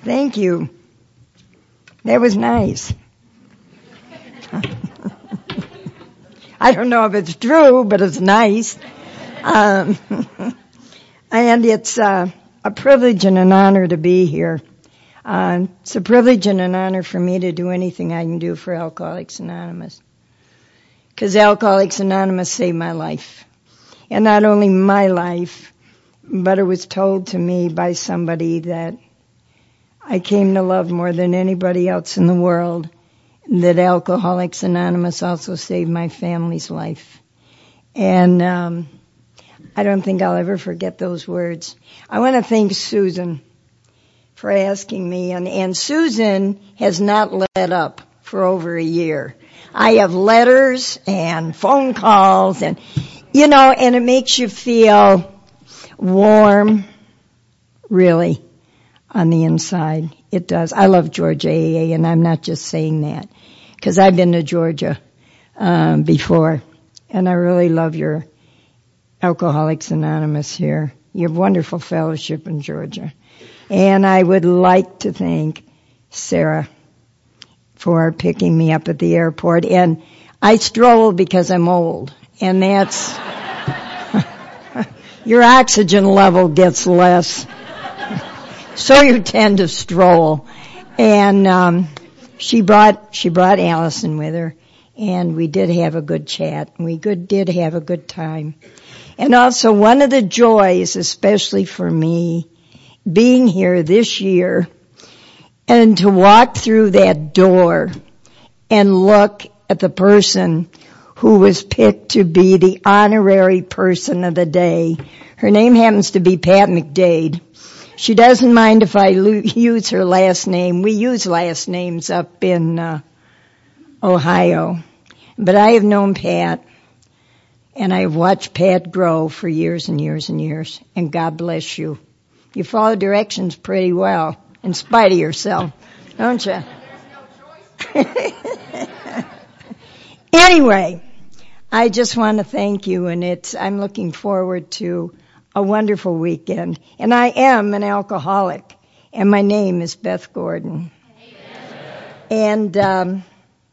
Thank you. That was nice. I don't know if it's true, but it's nice. And it's a privilege and an honor to be here. It's a privilege and an honor for me to do anything I can do for Alcoholics Anonymous. Because Alcoholics Anonymous saved my life. And not only my life, but it was told to me by somebody that I came to love more than anybody else in the world, that Alcoholics Anonymous also saved my family's life. And I don't think I'll ever forget those words. I want to thank Susan for asking me. And Susan has not let up for over a year. I have letters and phone calls and, and it makes you feel warm, really, on the inside. It does. I love Georgia AA, and I'm not just saying that, because I've been to Georgia before, and I really love your Alcoholics Anonymous here. You have wonderful fellowship in Georgia. And I would like to thank Sarah for picking me up at the airport. And I stroll because I'm old, and that's... your oxygen level gets less, so you tend to stroll. And she brought Allison with her, and we did have a good chat, and we did have a good time. And also one of the joys, especially for me, being here this year, and to walk through that door and look at the person who was picked to be the honorary person of the day. Her name happens to be Pat McDade. She doesn't mind if I use her last name. We use last names up in Ohio. But I have known Pat, and I have watched Pat grow for years and years and years. And God bless you. You follow directions pretty well, in spite of yourself, don't you? Anyway, I just want to thank you, and I'm looking forward to a wonderful weekend. And I am an alcoholic, and my name is Beth Gordon. Amen. And,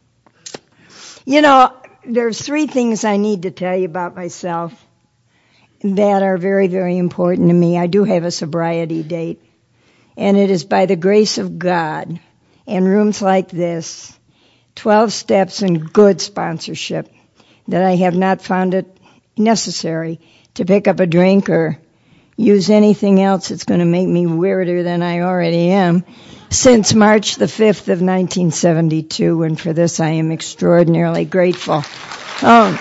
there's 3 things I need to tell you about myself that are very, very important to me. I do have a sobriety date, and it is by the grace of God and rooms like this, 12 steps and good sponsorship, that I have not found it necessary to pick up a drink or use anything else that's going to make me weirder than I already am since March the 5th of 1972, and for this I am extraordinarily grateful. Oh,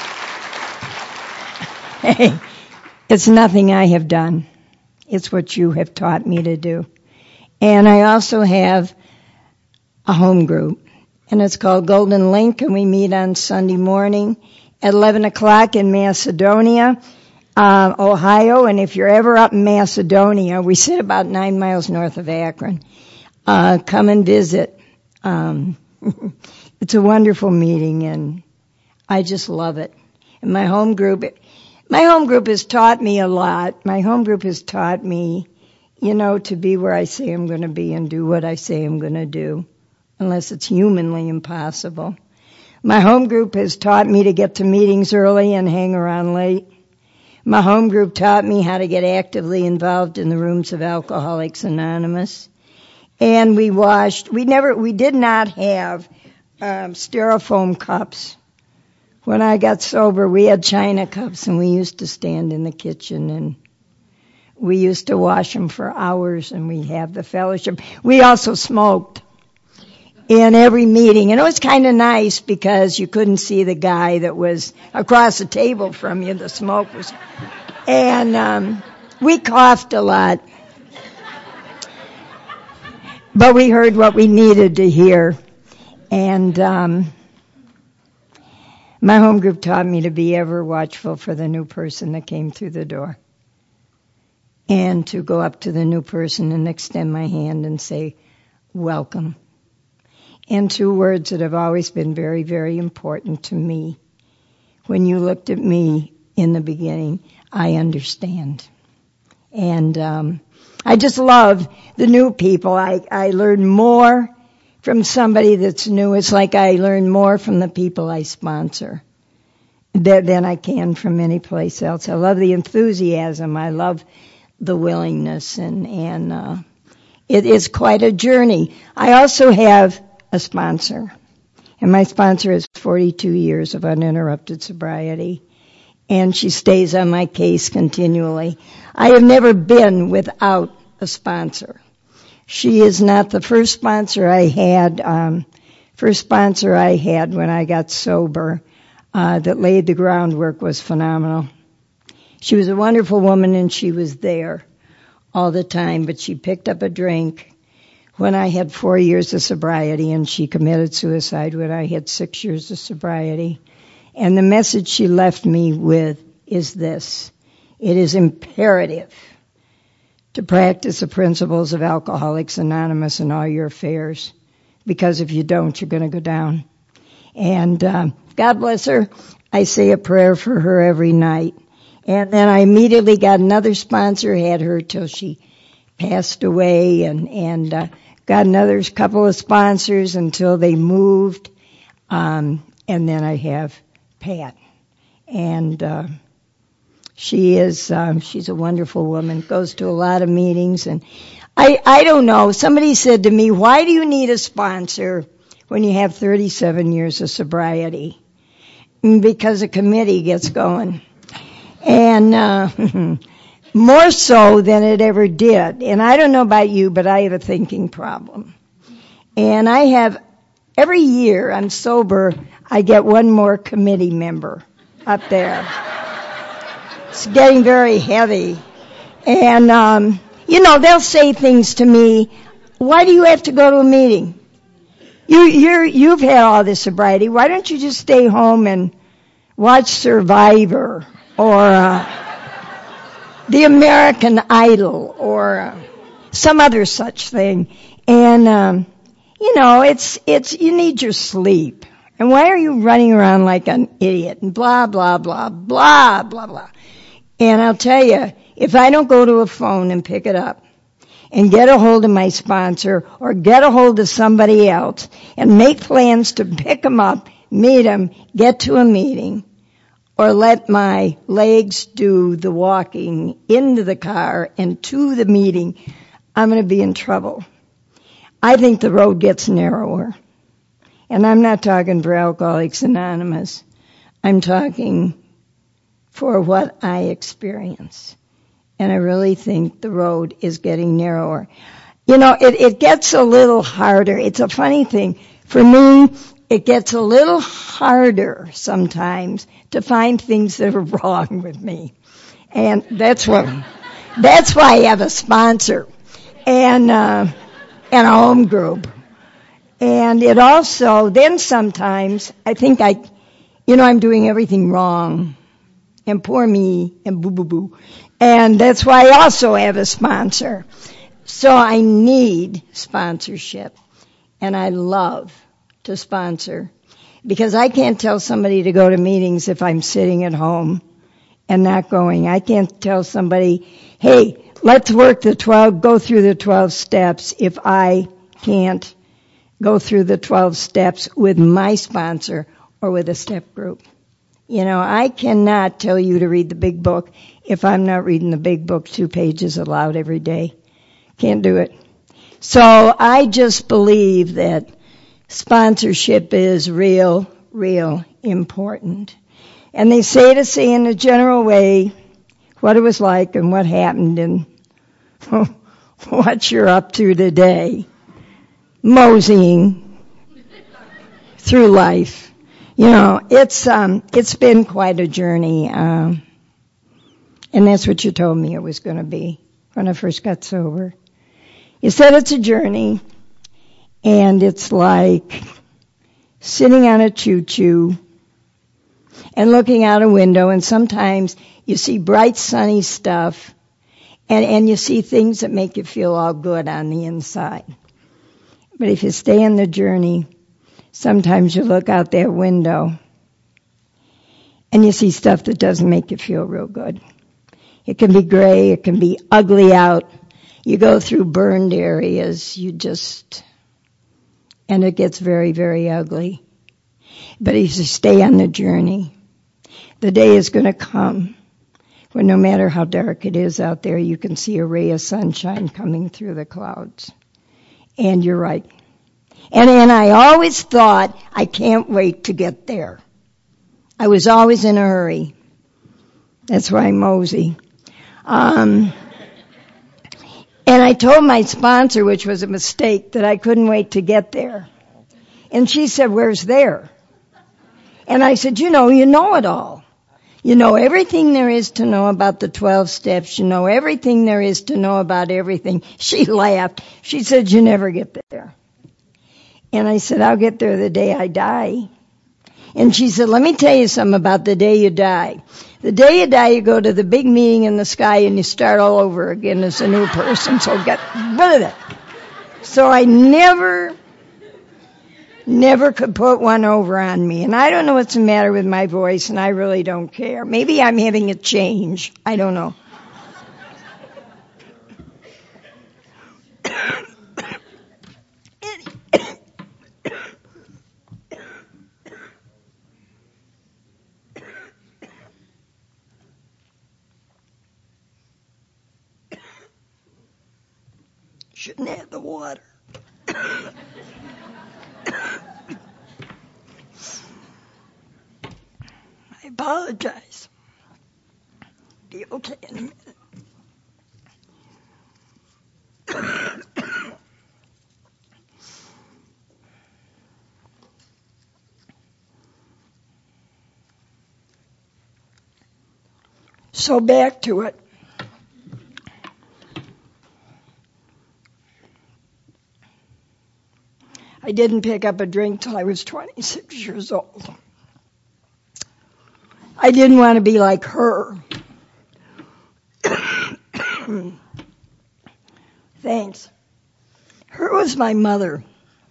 hey, it's nothing I have done. It's what you have taught me to do. And I also have a home group, and it's called Golden Link, and we meet on Sunday morning at 11 o'clock in Macedonia, Ohio. And if you're ever up in Macedonia, we sit about 9 miles north of Akron. Come and visit. It's a wonderful meeting, and I just love it. And my home group has taught me a lot. My home group has taught me, to be where I say I'm going to be and do what I say I'm going to do, unless it's humanly impossible. My home group has taught me to get to meetings early and hang around late. My home group taught me how to get actively involved in the rooms of Alcoholics Anonymous. And we did not have styrofoam cups. When I got sober, we had china cups, and we used to stand in the kitchen, and we used to wash them for hours, and we'd have the fellowship. We also smoked in every meeting, and it was kind of nice because you couldn't see the guy that was across the table from you. The smoke was, and we coughed a lot, but we heard what we needed to hear. And my home group taught me to be ever watchful for the new person that came through the door, and to go up to the new person and extend my hand and say, welcome. And 2 words that have always been very, very important to me. When you looked at me in the beginning, I understand. And I just love the new people. I learn more from somebody that's new. It's like I learn more from the people I sponsor than I can from any place else. I love the enthusiasm. I love the willingness, and it is quite a journey. I also have a sponsor, and my sponsor has 42 years of uninterrupted sobriety, and she stays on my case continually. I have never been without a sponsor. She is not the first sponsor I had. First sponsor I had when I got sober that laid the groundwork was phenomenal. She was a wonderful woman, and she was there all the time, but she picked up a drink when I had 4 years of sobriety, and she committed suicide when I had 6 years of sobriety. And the message she left me with is this: it is imperative to practice the principles of Alcoholics Anonymous in all your affairs, because if you don't, you're going to go down. And God bless her. I say a prayer for her every night. And then I immediately got another sponsor, had her till she passed away, and got another couple of sponsors until they moved. And then I have Pat. And she's a wonderful woman, goes to a lot of meetings. And I don't know, somebody said to me, why do you need a sponsor when you have 37 years of sobriety? Because a committee gets going. And more so than it ever did. And I don't know about you, but I have a thinking problem. And I have, every year I'm sober, I get one more committee member up there. It's getting very heavy. And, they'll say things to me, why do you have to go to a meeting? You've had all this sobriety. Why don't you just stay home and watch Survivor or The American Idol or some other such thing? And, it's you need your sleep. And why are you running around like an idiot and blah, blah, blah, blah, blah, blah. And I'll tell you, if I don't go to a phone and pick it up and get a hold of my sponsor or get a hold of somebody else and make plans to pick them up, meet them, get to a meeting, or let my legs do the walking into the car and to the meeting, I'm going to be in trouble. I think the road gets narrower. And I'm not talking for Alcoholics Anonymous. I'm talking for what I experience. And I really think the road is getting narrower. It gets a little harder. It's a funny thing. For me, it gets a little harder sometimes to find things that are wrong with me. And that's why I have a sponsor and a home group. And it also, then sometimes I think I'm doing everything wrong. And poor me, and boo-boo-boo. And that's why I also have a sponsor. So I need sponsorship. And I love to sponsor. Because I can't tell somebody to go to meetings if I'm sitting at home and not going. I can't tell somebody, hey, let's work go through the 12 steps if I can't go through the 12 steps with my sponsor or with a step group. I cannot tell you to read the big book if I'm not reading the big book 2 pages aloud every day. Can't do it. So I just believe that sponsorship is real important. And they say to say in a general way what it was like and what happened and what you're up to today. Moseying through life. It's been quite a journey. And that's what you told me it was going to be when I first got sober. You said it's a journey, and it's like sitting on a choo-choo and looking out a window, and sometimes you see bright, sunny stuff, and you see things that make you feel all good on the inside. But if you stay on the journey, sometimes you look out that window and you see stuff that doesn't make you feel real good. It can be gray, it can be ugly out, You go through burned areas, and it gets very, very ugly. But if you stay on the journey, the day is going to come when no matter how dark it is out there, you can see a ray of sunshine coming through the clouds. And you're right. And I always thought, I can't wait to get there. I was always in a hurry. That's why I'm mosey. And I told my sponsor, which was a mistake, that I couldn't wait to get there. And she said, where's there? And I said, you know it all. You know everything there is to know about the 12 steps. You know everything there is to know about everything. She laughed. She said, you never get there. And I said, I'll get there the day I die. And she said, let me tell you something about the day you die. The day you die, you go to the big meeting in the sky and you start all over again as a new person. So get rid of it. So I never could put one over on me. And I don't know what's the matter with my voice, and I really don't care. Maybe I'm having a change. I don't know. Shouldn't have the water. I apologize. Be okay in a minute. So back to it. I didn't pick up a drink till I was 26 years old. I didn't want to be like her. Thanks. Her was my mother.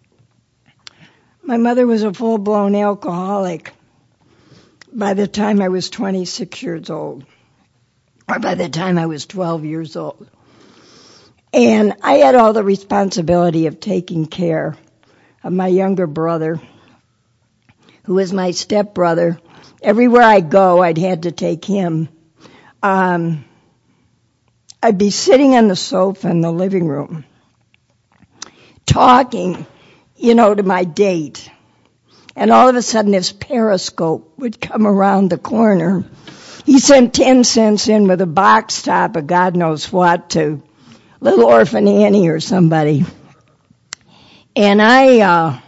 My mother was a full-blown alcoholic by the time I was 26 years old, or by the time I was 12 years old. And I had all the responsibility of taking care of my younger brother, who was my stepbrother. Everywhere I go, I'd had to take him. I'd be sitting on the sofa in the living room, talking, to my date. And all of a sudden, this periscope would come around the corner. He sent 10 cents in with a box top of God knows what to Little Orphan Annie or somebody. And I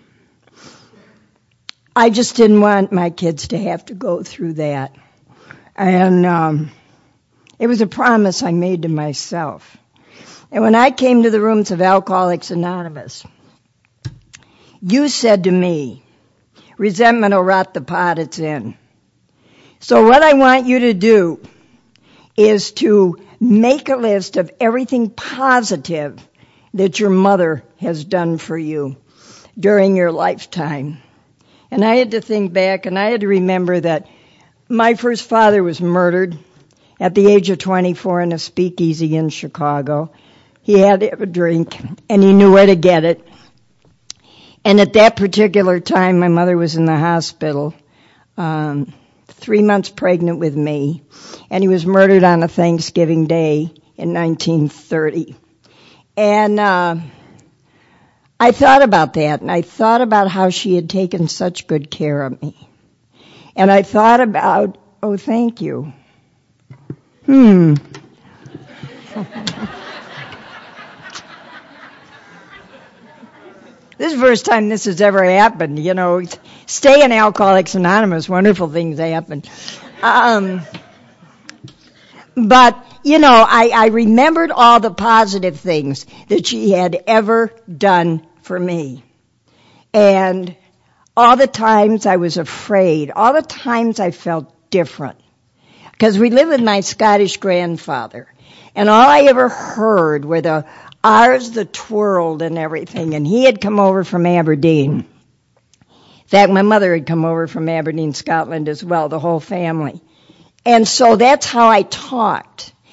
just didn't want my kids to have to go through that. And it was a promise I made to myself. And when I came to the rooms of Alcoholics Anonymous, you said to me, resentment will rot the pot it's in. So what I want you to do is to make a list of everything positive that your mother has done for you during your lifetime. And I had to think back, and I had to remember that my first father was murdered at the age of 24 in a speakeasy in Chicago. He had to have a drink, and he knew where to get it. And at that particular time, my mother was in the hospital, 3 months pregnant with me, and he was murdered on a Thanksgiving Day in 1930. And I thought about that, and I thought about how she had taken such good care of me. And I thought about, oh, thank you. This is the first time this has ever happened. Stay in Alcoholics Anonymous, wonderful things happen. But, I remembered all the positive things that she had ever done for me. And all the times I was afraid, all the times I felt different. Because we lived with my Scottish grandfather. And all I ever heard were the R's that twirled and everything. And he had come over from Aberdeen. In fact, my mother had come over from Aberdeen, Scotland as well, the whole family. And so that's how I talked.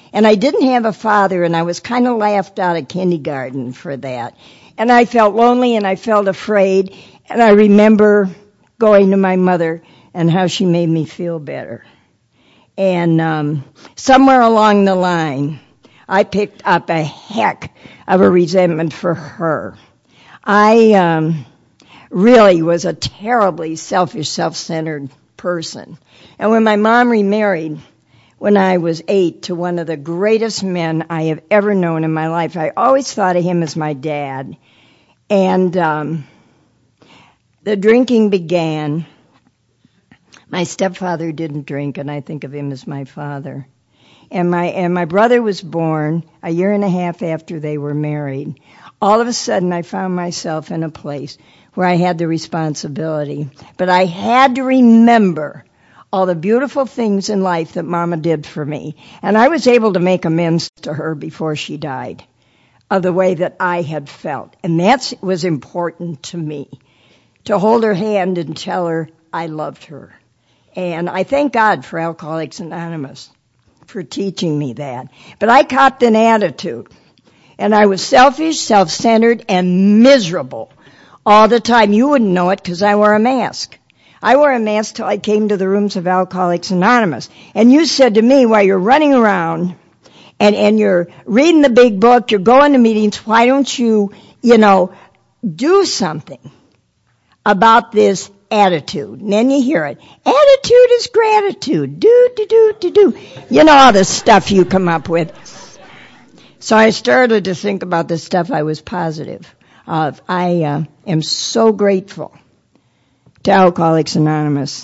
And I didn't have a father, and I was kind of laughed out of kindergarten for that. And I felt lonely, and I felt afraid, and I remember going to my mother and how she made me feel better. And somewhere along the line, I picked up a heck of a resentment for her. I really was a terribly selfish, self-centered person. And when my mom remarried, when I was 8, to one of the greatest men I have ever known in my life, I always thought of him as my dad. And the drinking began. My stepfather didn't drink, and I think of him as my father. And my brother was born a year and a half after they were married. All of a sudden, I found myself in a place where I had the responsibility. But I had to remember all the beautiful things in life that Mama did for me. And I was able to make amends to her before she died of the way that I had felt. And that was important to me, to hold her hand and tell her I loved her. And I thank God for Alcoholics Anonymous for teaching me that. But I copped an attitude. And I was selfish, self-centered, and miserable all the time. You wouldn't know it because I wore a mask. I wore a mask till I came to the rooms of Alcoholics Anonymous. And you said to me, while you're running around and you're reading the big book, you're going to meetings, why don't you, do something about this attitude? And then you hear it. Attitude is gratitude. Do. You know all the stuff you come up with. So I started to think about the stuff I was positive of. I am so grateful to Alcoholics Anonymous.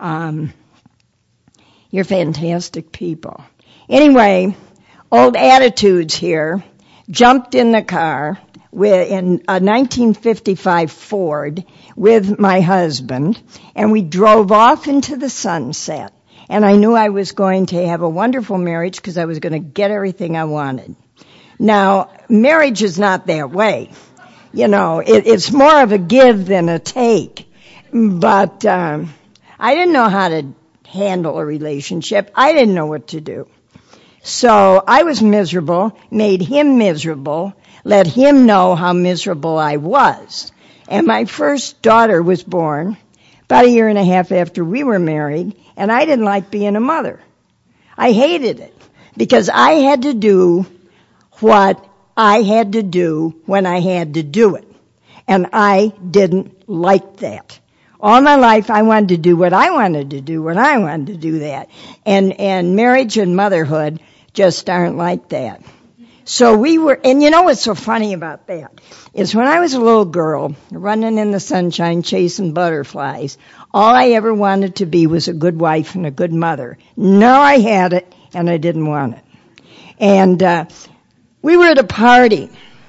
You're fantastic people. Anyway, old attitudes here. Jumped in the car in a 1955 Ford with my husband, and we drove off into the sunset. And I knew I was going to have a wonderful marriage because I was going to get everything I wanted. Now, marriage is not that way. It's more of a give than a take. But I didn't know how to handle a relationship. I didn't know what to do. So I was miserable, made him miserable, let him know how miserable I was. And my first daughter was born about a year and a half after we were married, and I didn't like being a mother. I hated it because I had to do what I had to do when I had to do it. And I didn't like that. All my life I wanted to do what I wanted to do when I wanted to do that. And marriage and motherhood just aren't like that. So we were, and you know what's so funny about that is when I was a little girl running in the sunshine chasing butterflies, all I ever wanted to be was a good wife and a good mother. Now I had it and I didn't want it. And we were at a party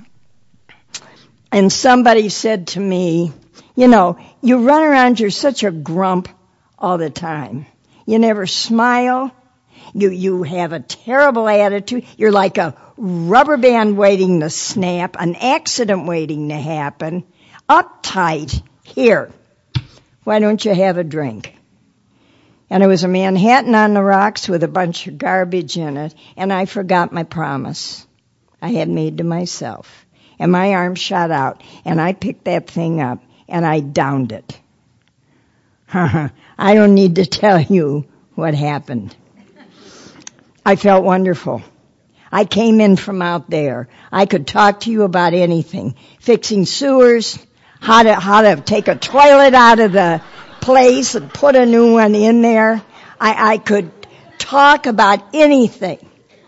and somebody said to me, you run around, you're such a grump all the time. You never smile. You have a terrible attitude. You're like a rubber band waiting to snap, an accident waiting to happen, uptight. Here, why don't you have a drink? And it was a Manhattan on the rocks with a bunch of garbage in it, and I forgot my promise I had made to myself. And my arm shot out, and I picked that thing up, and I downed it. I don't need to tell you what happened. I felt wonderful. I came in from out there. I could talk to you about anything. Fixing sewers, how to take a toilet out of the place and put a new one in there. I could talk about anything.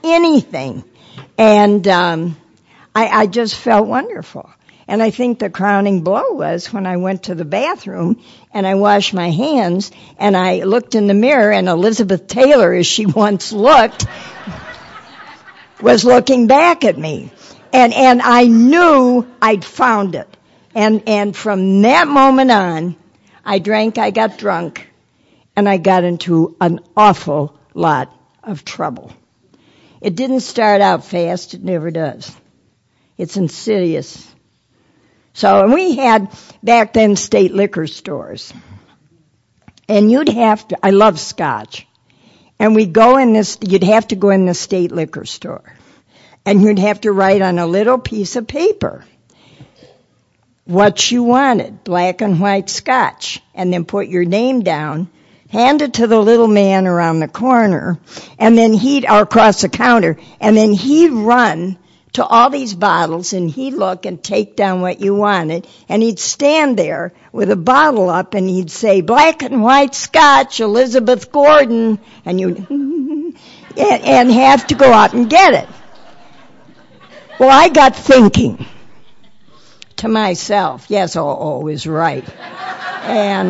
And I just felt wonderful. And I think the crowning blow was when I went to the bathroom and I washed my hands and I looked in the mirror and Elizabeth Taylor, as she once looked, was looking back at me. And I knew I'd found it. And from that moment on, I drank, I got drunk, and I got into an awful lot of trouble. It didn't start out fast, it never does. It's insidious. So, and we had back then state liquor stores. And you'd have to, I love scotch. And we'd go in this, you'd have to go in the state liquor store. And you'd have to write on a little piece of paper what you wanted, black and white scotch, and then put your name down, hand it to the little man around the corner, and then or across the counter, and then he'd run to all these bottles, and he'd look and take down what you wanted, and he'd stand there with a bottle up, and he'd say, black and white scotch, Elizabeth Gordon, and you and have to go out and get it. Well, I got thinking to myself, yes, O is right. And,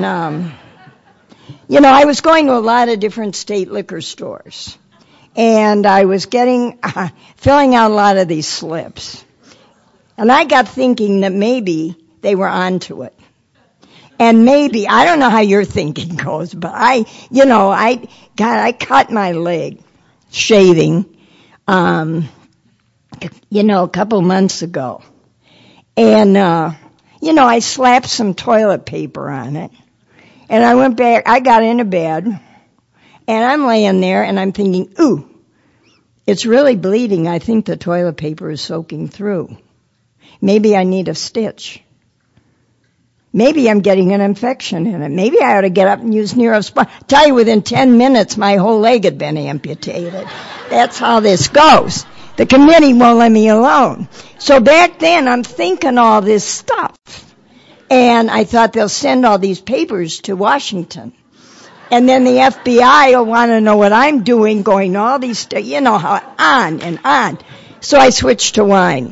I was going to a lot of different state liquor stores. And I was filling out a lot of these slips. And I got thinking that maybe they were onto it. And maybe, I don't know how your thinking goes, but I cut my leg shaving, a couple months ago. And, I slapped some toilet paper on it. And I went back, I got into bed, and I'm laying there, and I'm thinking, ooh, it's really bleeding. I think the toilet paper is soaking through. Maybe I need a stitch. Maybe I'm getting an infection in it. Maybe I ought to get up and use Neurospine. Tell you, within 10 minutes, my whole leg had been amputated. That's how this goes. The committee won't let me alone. So back then, I'm thinking all this stuff. And I thought they'll send all these papers to Washington. And then the FBI will want to know what I'm doing, going all these, how on and on. So I switched to wine.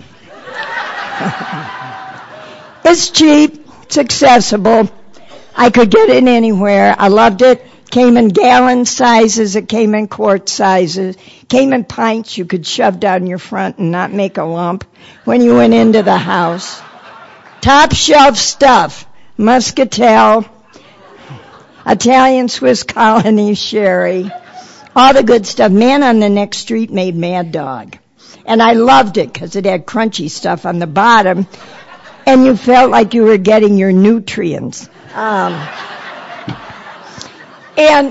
It's cheap. It's accessible. I could get it anywhere. I loved it. Came in gallon sizes, it came in quart sizes, came in pints you could shove down your front and not make a lump when you went into the house. Top shelf stuff, Muscatel, Italian Swiss Colony Sherry, all the good stuff. Man on the next street made Mad Dog. And I loved it because it had crunchy stuff on the bottom and you felt like you were getting your nutrients. And,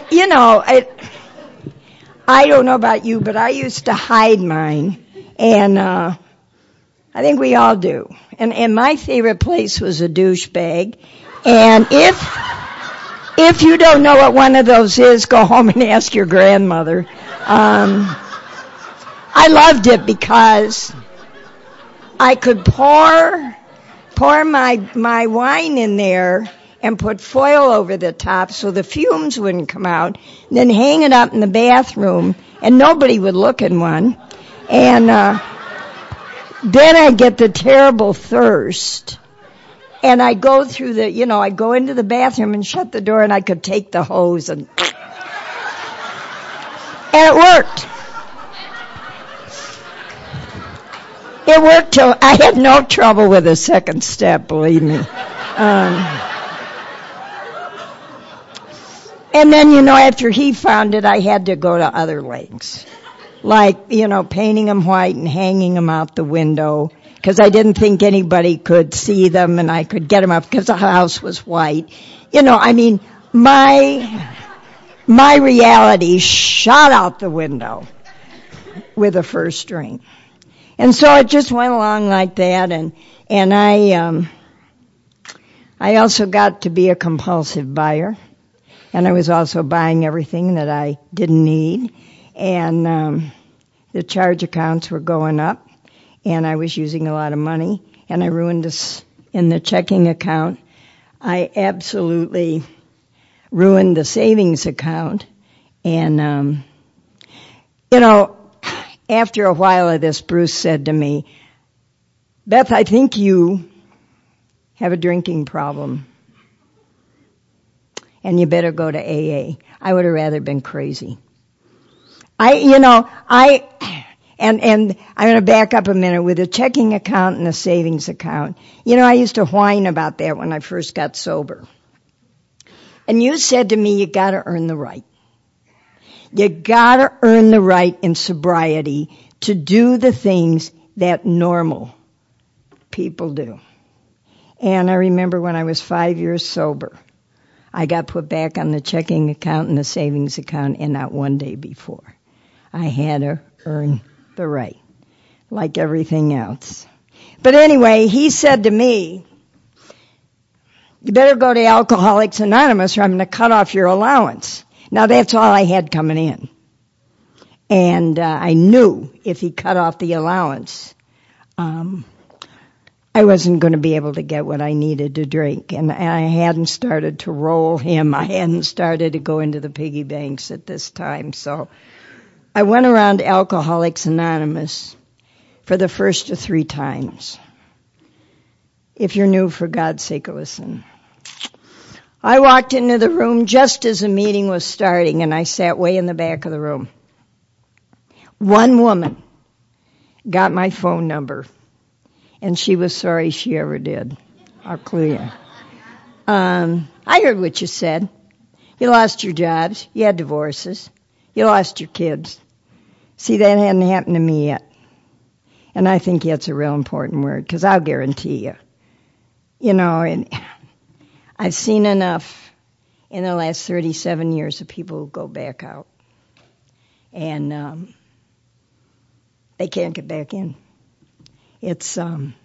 I don't know about you, but I used to hide mine. And I think we all do. And my favorite place was a douchebag. And if you don't know what one of those is, go home and ask your grandmother. I loved it because I could pour my wine in there and put foil over the top so the fumes wouldn't come out, then hang it up in the bathroom, and nobody would look in one. And then I'd get the terrible thirst, and I'd go through I'd go into the bathroom and shut the door, and I could take the hose, and it worked. It worked till I had no trouble with the second step, believe me. And then, after he found it, I had to go to other lengths. Like, painting them white and hanging them out the window. Because I didn't think anybody could see them and I could get them up because the house was white. My reality shot out the window with the first drink. And so it just went along like that. And I also got to be a compulsive buyer. And I was also buying everything that I didn't need. And the charge accounts were going up. And I was using a lot of money. And I ruined this in the checking account. I absolutely ruined the savings account. And, after a while of this, Bruce said to me, Beth, I think you have a drinking problem. And you better go to AA. I would have rather been crazy. And I'm going to back up a minute with a checking account and a savings account. I used to whine about that when I first got sober. And you said to me, you got to earn the right. You got to earn the right in sobriety to do the things that normal people do. And I remember when I was 5 years sober, I got put back on the checking account and the savings account, and not one day before. I had to earn the right, like everything else. But anyway, he said to me, you better go to Alcoholics Anonymous or I'm going to cut off your allowance. Now, that's all I had coming in. And I knew if he cut off the allowance, I wasn't going to be able to get what I needed to drink. And I hadn't started to roll him. I hadn't started to go into the piggy banks at this time. So I went around Alcoholics Anonymous for the first of 3 times. If you're new, for God's sake, listen. I walked into the room just as the meeting was starting, and I sat way in the back of the room. One woman got my phone number, and she was sorry she ever did. I'll clue you. I heard what you said. You lost your jobs. You had divorces. You lost your kids. See, that hadn't happened to me yet. And I think that's a real important word, because I'll guarantee you. You know, and I've seen enough in the last 37 years of people who go back out. And they can't get back in. It's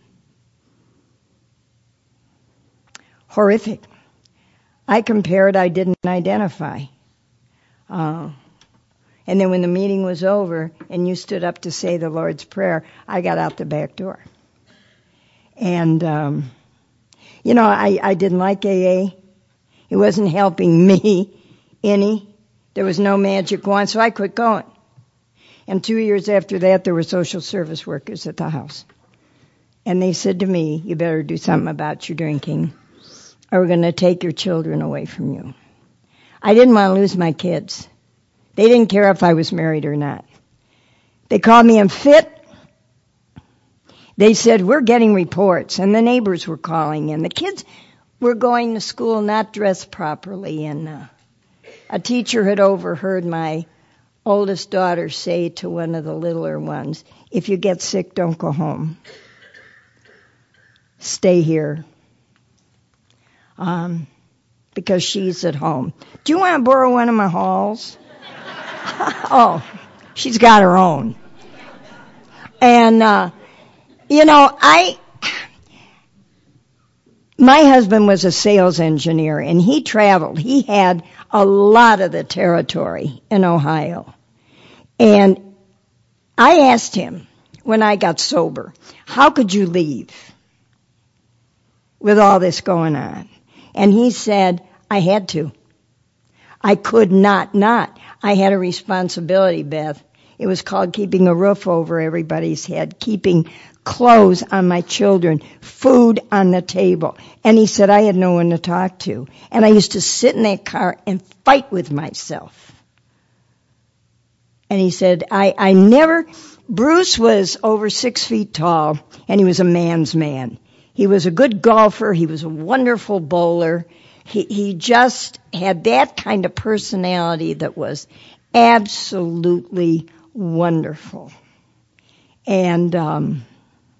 horrific. I compared, I didn't identify. And then when the meeting was over and you stood up to say the Lord's Prayer, I got out the back door. And, you know, I didn't like AA. It wasn't helping me any. There was no magic wand, so I quit going. And 2 years after that, there were social service workers at the house. And they said to me, you better do something about your drinking, or we're going to take your children away from you. I didn't want to lose my kids. They didn't care if I was married or not. They called me unfit. They said, we're getting reports. And the neighbors were calling, and the kids were going to school not dressed properly. And a teacher had overheard my oldest daughter say to one of the littler ones, if you get sick, don't go home. Stay here. Because she's at home. Do you want to borrow one of my halls? Oh, she's got her own. And, you know, my husband was a sales engineer, and he traveled. He had a lot of the territory in Ohio. And I asked him when I got sober, how could you leave with all this going on? And he said, I had to. I could not. I had a responsibility, Beth. It was called keeping a roof over everybody's head, keeping clothes on my children, food on the table. And he said, I had no one to talk to. And I used to sit in that car and fight with myself. And he said, I never, Bruce was over 6 feet tall, and he was a man's man. He was a good golfer. He was a wonderful bowler. He just had that kind of personality that was absolutely wonderful. And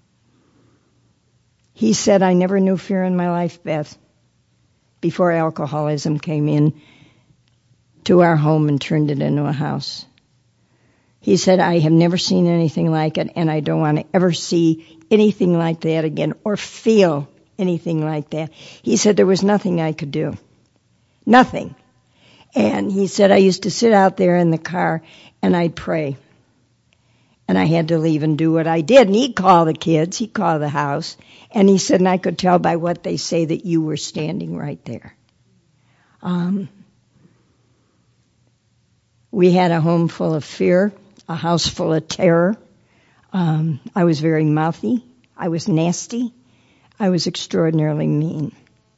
he said, I never knew fear in my life, Beth, before alcoholism came in to our home and turned it into a house. He said, I have never seen anything like it, and I don't want to ever see anything like that again or feel anything like that. He said there was nothing I could do. Nothing. And he said I used to sit out there in the car and I'd pray. And I had to leave and do what I did. And he'd call the kids, he'd call the house, and he said, and I could tell by what they say that you were standing right there. We had a home full of fear, a house full of terror. I was very mouthy. I was nasty. I was extraordinarily mean.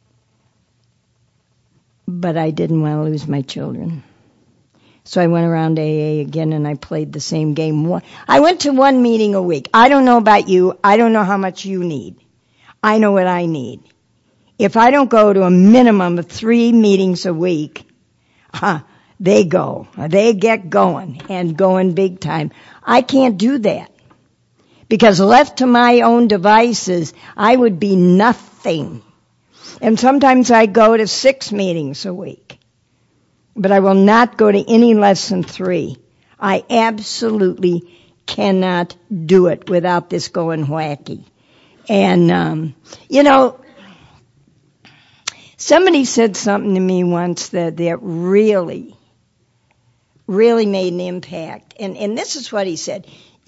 But I didn't want to lose my children. So I went around AA again and I played the same game. I went to one meeting a week. I don't know about you. I don't know how much you need. I know what I need. If I don't go to a minimum of 3 meetings a week, they go. They get going and going big time. I can't do that. Because left to my own devices, I would be nothing. And sometimes I go to 6 meetings a week. But I will not go to any less than 3. I absolutely cannot do it without this going wacky. And, somebody said something to me once that really, really made an impact. And this is what he said.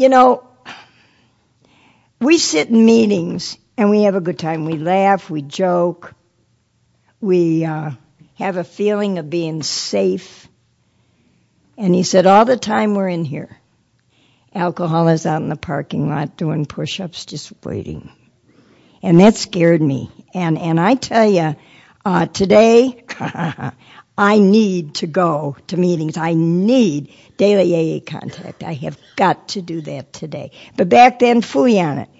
We sit in meetings and we have a good time. We laugh, we joke, we have a feeling of being safe. And he said, all the time we're in here, alcohol is out in the parking lot doing push-ups, just waiting. And that scared me. And I tell you, today, I need to go to meetings. I need daily AA contact. I have got to do that today. But back then, phooey on it.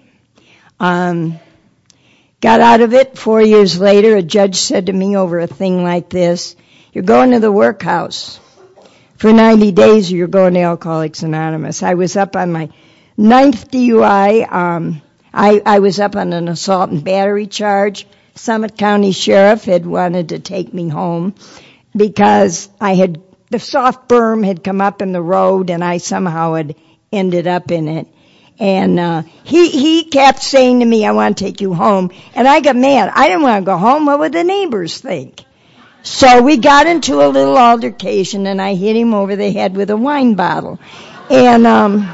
Got out of it 4 years later. A judge said to me over a thing like this, you're going to the workhouse for 90 days or you're going to Alcoholics Anonymous. I was up on my 9th DUI. I was up on an assault and battery charge. Summit County Sheriff had wanted to take me home because the soft berm had come up in the road and I somehow had ended up in it. And he kept saying to me, I want to take you home. And I got mad. I didn't want to go home. What would the neighbors think? So we got into a little altercation and I hit him over the head with a wine bottle. And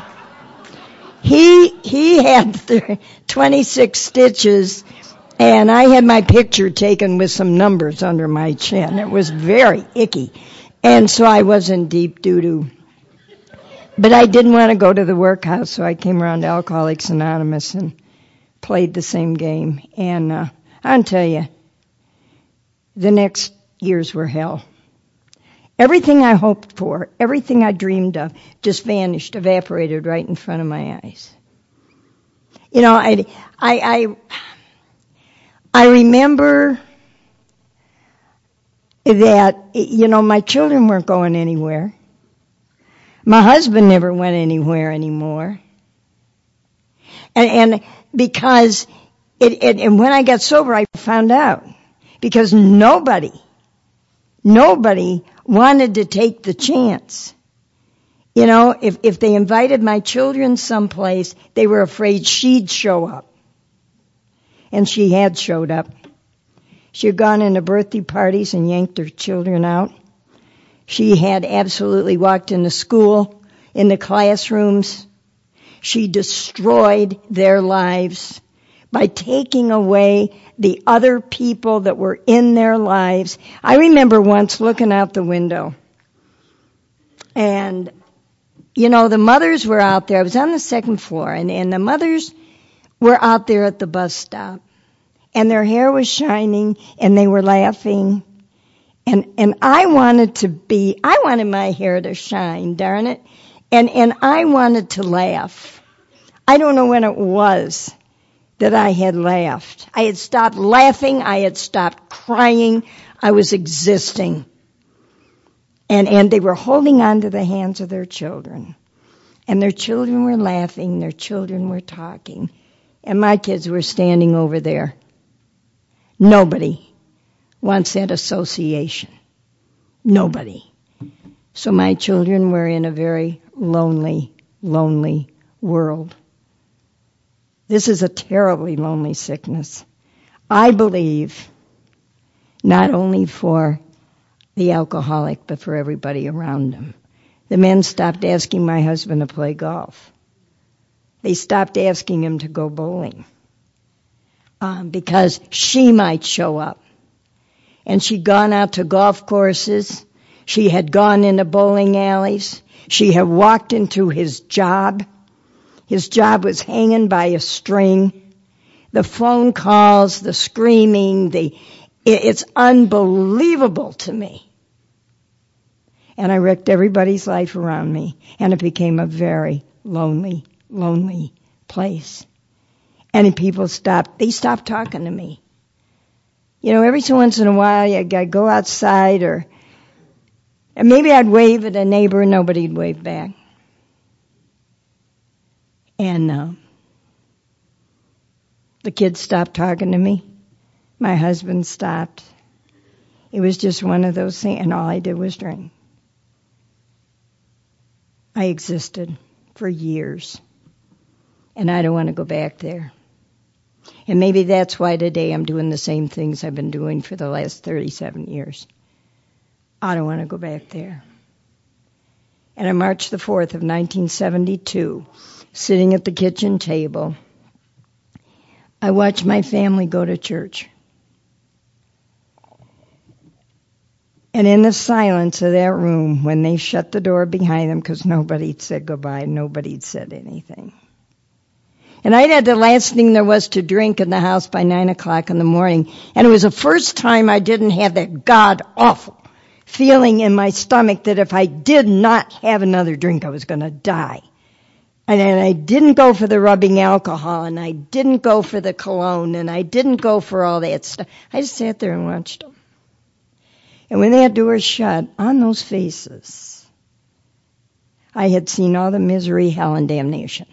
he had 26 stitches and I had my picture taken with some numbers under my chin. It was very icky. And so I was in deep doo-doo. But I didn't want to go to the workhouse, so I came around to Alcoholics Anonymous and played the same game. And I'll tell you, the next years were hell. Everything I hoped for, everything I dreamed of, just vanished, evaporated right in front of my eyes. I remember that, my children weren't going anywhere. My husband never went anywhere anymore. And because and when I got sober, I found out. Because nobody wanted to take the chance. If they invited my children someplace, they were afraid she'd show up. And she had showed up. She had gone into birthday parties and yanked her children out. She had absolutely walked into school, in the classrooms. She destroyed their lives by taking away the other people that were in their lives. I remember once looking out the window and, the mothers were out there. I was on the 2nd floor and the mothers were out there at the bus stop and their hair was shining and they were laughing. And I wanted my hair to shine, darn it. And I wanted to laugh. I don't know when it was that I had laughed. I had stopped laughing. I had stopped crying. I was existing. And they were holding on to the hands of their children. And their children were laughing. Their children were talking. And my kids were standing over there. Nobody wants that association. Nobody. So my children were in a very lonely, lonely world. This is a terribly lonely sickness. I believe not only for the alcoholic, but for everybody around him. The men stopped asking my husband to play golf. They stopped asking him to go bowling because she might show up. And she'd gone out to golf courses. She had gone into bowling alleys. She had walked into his job. His job was hanging by a string. The phone calls, the screaming, it's unbelievable to me. And I wrecked everybody's life around me. And it became a very lonely, lonely place. And people stopped talking to me. Every so once in a while, I'd go outside and maybe I'd wave at a neighbor and nobody'd wave back. And the kids stopped talking to me. My husband stopped. It was just one of those things, and all I did was drink. I existed for years, and I don't want to go back there. And maybe that's why today I'm doing the same things I've been doing for the last 37 years. I don't want to go back there. And on March the 4th of 1972, sitting at the kitchen table, I watched my family go to church. And in the silence of that room, when they shut the door behind them, because nobody'd said goodbye, nobody'd said anything. And I had the last thing there was to drink in the house by 9 o'clock in the morning. And it was the first time I didn't have that god-awful feeling in my stomach that if I did not have another drink, I was going to die. And I didn't go for the rubbing alcohol, and I didn't go for the cologne, and I didn't go for all that stuff. I just sat there and watched them. And when that door shut, on those faces, I had seen all the misery, hell, and damnation.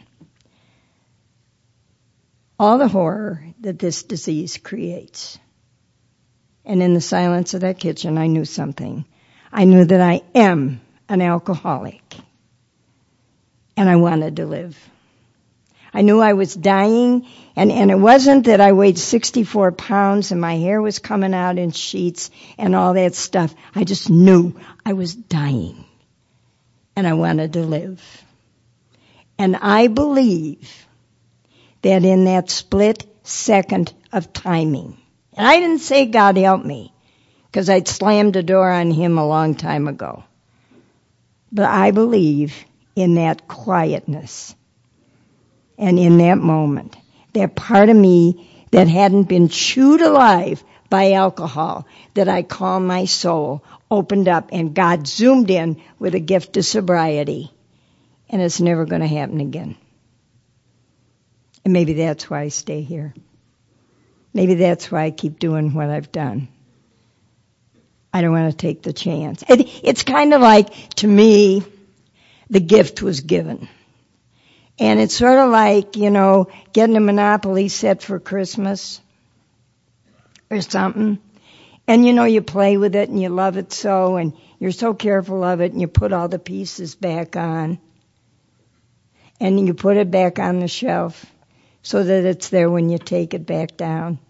All the horror that this disease creates. And in the silence of that kitchen, I knew something. I knew that I am an alcoholic. And I wanted to live. I knew I was dying, and it wasn't that I weighed 64 pounds and my hair was coming out in sheets and all that stuff. I just knew I was dying, and I wanted to live. And I believe that in that split second of timing, and I didn't say God help me, because I'd slammed a door on him a long time ago, but I believe in that quietness. And in that moment, that part of me that hadn't been chewed alive by alcohol, that I call my soul, opened up, and God zoomed in with a gift of sobriety. And it's never going to happen again. And maybe that's why I stay here. Maybe that's why I keep doing what I've done. I don't want to take the chance. It's kind of like, to me, the gift was given. And it's sort of like, getting a Monopoly set for Christmas or something. And, you play with it and you love it so, and you're so careful of it, and you put all the pieces back on. And you put it back on the shelf so that it's there when you take it back down.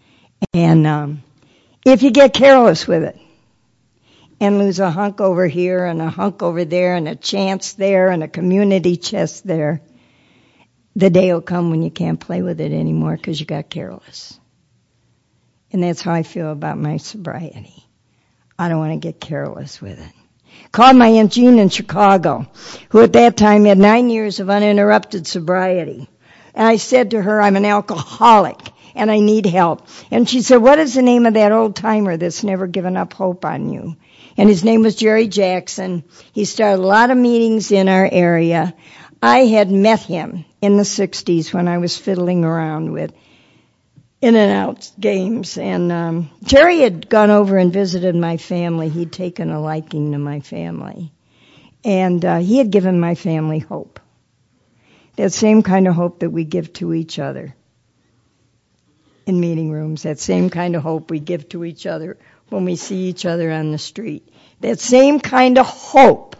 And if you get careless with it and lose a hunk over here and a hunk over there and a chance there and a community chest there, the day will come when you can't play with it anymore because you got careless. And that's how I feel about my sobriety. I don't want to get careless with it. Called my Aunt Jean in Chicago, who at that time had 9 years of uninterrupted sobriety. And I said to her, I'm an alcoholic and I need help. And she said, what is the name of that old timer that's never given up hope on you? And his name was Jerry Jackson. He started a lot of meetings in our area. I had met him in the 60s when I was fiddling around with in and out games. And Jerry had gone over and visited my family. He'd taken a liking to my family. And he had given my family hope. That same kind of hope that we give to each other in meeting rooms. That same kind of hope we give to each other when we see each other on the street. That same kind of hope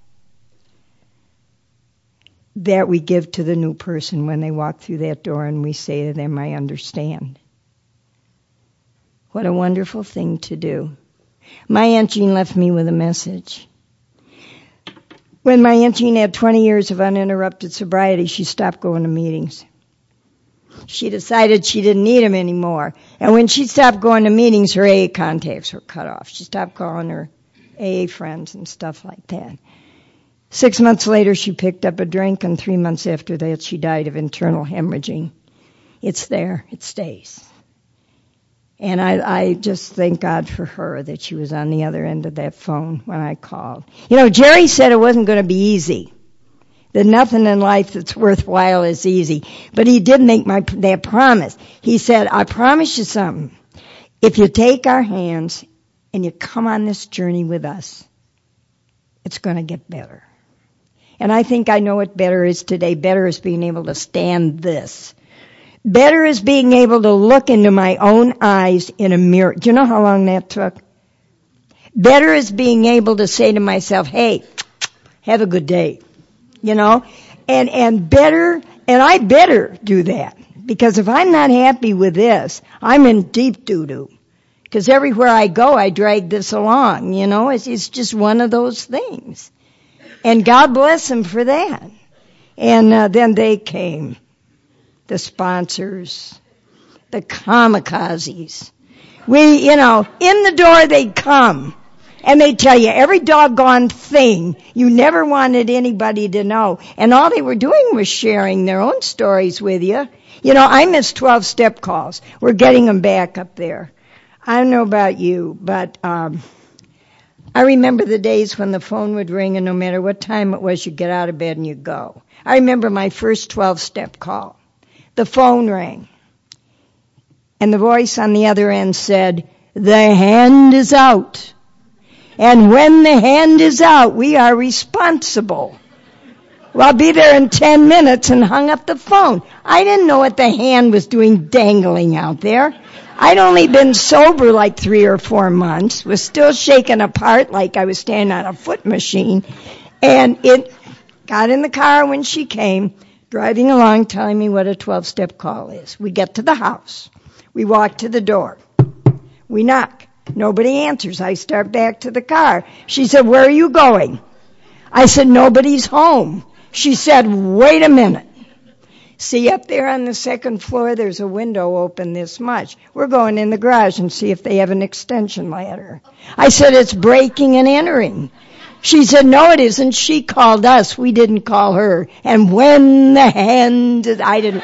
that we give to the new person when they walk through that door and we say to them, I understand. What a wonderful thing to do. My Aunt Jean left me with a message. When my Aunt Jean had 20 years of uninterrupted sobriety, she stopped going to meetings. She decided she didn't need them anymore. And when she stopped going to meetings, her AA contacts were cut off. She stopped calling her AA friends and stuff like that. 6 months later, she picked up a drink, and 3 months after that, she died of internal hemorrhaging. It's there. It stays. And I just thank God for her that she was on the other end of that phone when I called. Jerry said it wasn't going to be easy, that nothing in life that's worthwhile is easy. But he did make that promise. He said, I promise you something. If you take our hands and you come on this journey with us, it's going to get better. And I think I know what better is today. Better is being able to stand this. Better is being able to look into my own eyes in a mirror. Do you know how long that took? Better is being able to say to myself, hey, have a good day. You know? And I better do that. Because if I'm not happy with this, I'm in deep doo-doo. Because everywhere I go, I drag this along. You know? It's just one of those things. And God bless them for that. And then they came. The sponsors. The kamikazes. In the door they'd come. And they'd tell you every doggone thing you never wanted anybody to know. And all they were doing was sharing their own stories with you. You know, I miss 12-step calls. We're getting them back up there. I don't know about you, but I remember the days when the phone would ring, and no matter what time it was, you'd get out of bed and you'd go. I remember my first 12-step call. The phone rang. And the voice on the other end said, the hand is out. And when the hand is out, we are responsible. Well, I'll be there in 10 minutes, and hung up the phone. I didn't know what the hand was doing dangling out there. I'd only been sober like 3 or 4 months, was still shaking apart like I was standing on a foot machine. And it got in the car when she came, driving along, telling me what a 12-step call is. We get to the house. We walk to the door. We knock. Nobody answers. I start back to the car. She said, where are you going? I said, nobody's home. She said, wait a minute. See, up there on the second floor, there's a window open this much. We're going in the garage and see if they have an extension ladder. I said, it's breaking and entering. She said, no, it isn't. She called us. We didn't call her. And when the hand, I didn't.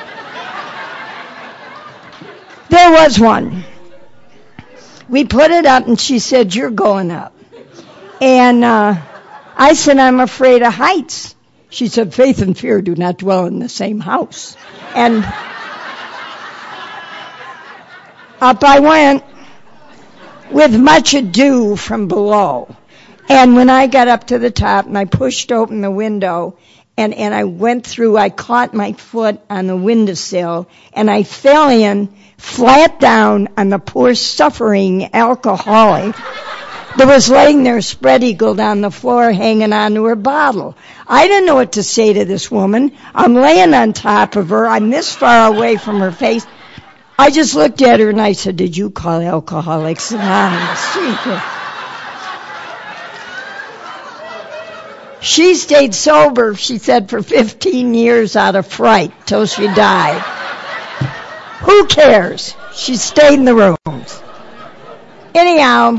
There was one. We put it up, and she said, you're going up. And I said, I'm afraid of heights. She said, faith and fear do not dwell in the same house. And up I went with much ado from below. And when I got up to the top and I pushed open the window and I went through, I caught my foot on the windowsill and I fell in flat down on the poor suffering alcoholic that was laying there spread-eagled on the floor hanging on to her bottle. I didn't know what to say to this woman. I'm laying on top of her. I'm this far away from her face. I just looked at her and I said, did you call Alcoholics Anonymous? She stayed sober, she said, for 15 years out of fright till she died. Who cares? She stayed in the rooms. Anyhow,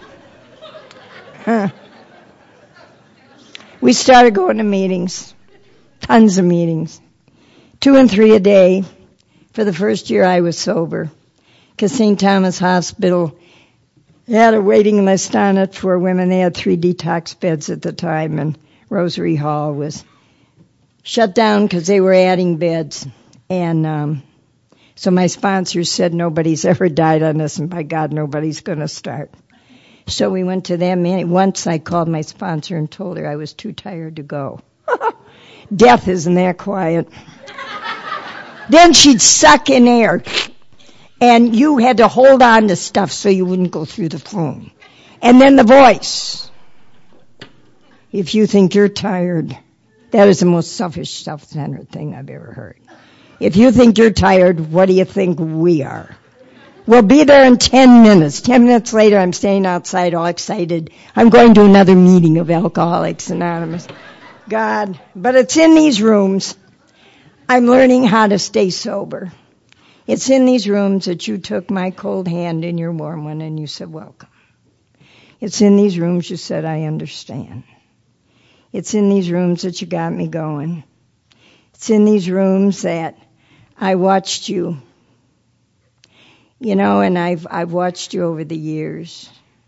we started going to meetings, tons of meetings, 2 and 3 a day for the first year I was sober, because St. Thomas Hospital had a waiting list on it for women. They had 3 detox beds at the time, and Rosary Hall was shut down because they were adding beds. And so my sponsors said, nobody's ever died on us, and by God, nobody's going to start. So we went to them. Once I called my sponsor and told her I was too tired to go. Death isn't that quiet. Then she'd suck in air, and you had to hold on to stuff so you wouldn't go through the phone. And then the voice. If you think you're tired, that is the most selfish, self-centered thing I've ever heard. If you think you're tired, what do you think we are? We'll be there in 10 minutes. 10 minutes later, I'm standing outside all excited. I'm going to another meeting of Alcoholics Anonymous. God, but it's in these rooms I'm learning how to stay sober. It's in these rooms that you took my cold hand in your warm one and you said, welcome. It's in these rooms you said, I understand. It's in these rooms that you got me going. It's in these rooms that I watched you. You know, and I've watched you over the years.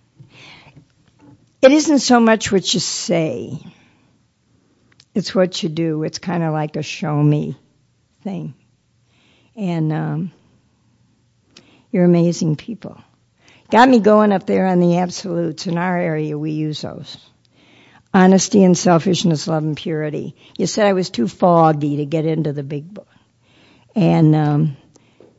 It isn't so much what you say. It's what you do. It's kind of like a show me thing. And you're amazing people. Got me going up there on the absolutes. In our area, we use those. Honesty and selfishness, love and purity. You said I was too foggy to get into the big book. And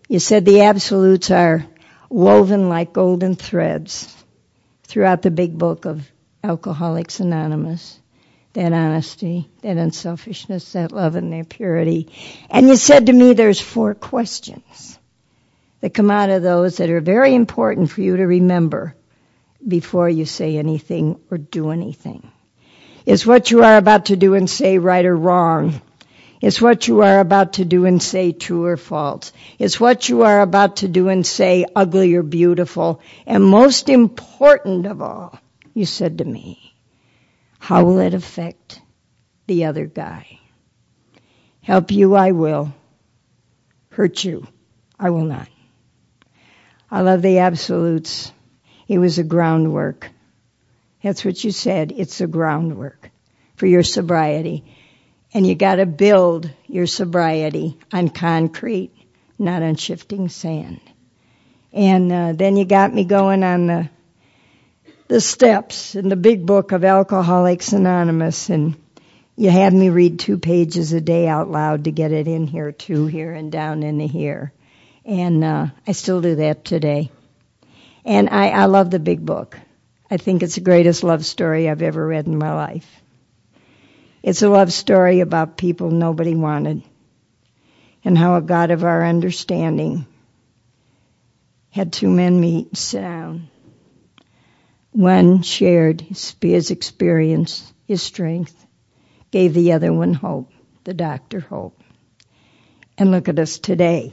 You said the absolutes are woven like golden threads throughout the big book of Alcoholics Anonymous. That honesty, that unselfishness, that love and that purity. And you said to me there's 4 questions that come out of those that are very important for you to remember before you say anything or do anything. Is what you are about to do and say right or wrong? Is what you are about to do and say true or false? Is what you are about to do and say ugly or beautiful? And most important of all, you said to me, how will it affect the other guy? Help you, I will. Hurt you, I will not. I love the absolutes. It was a groundwork. That's what you said. It's a groundwork for your sobriety. And you got to build your sobriety on concrete, not on shifting sand. And then you got me going on the steps in the big book of Alcoholics Anonymous, and you had me read 2 pages a day out loud to get it in here, 2 here and down into here. And I still do that today. And I love the big book. I think it's the greatest love story I've ever read in my life. It's a love story about people nobody wanted, and how a God of our understanding had 2 men meet and sit down. One shared his experience, his strength, gave the other one hope, the doctor hope. And look at us today.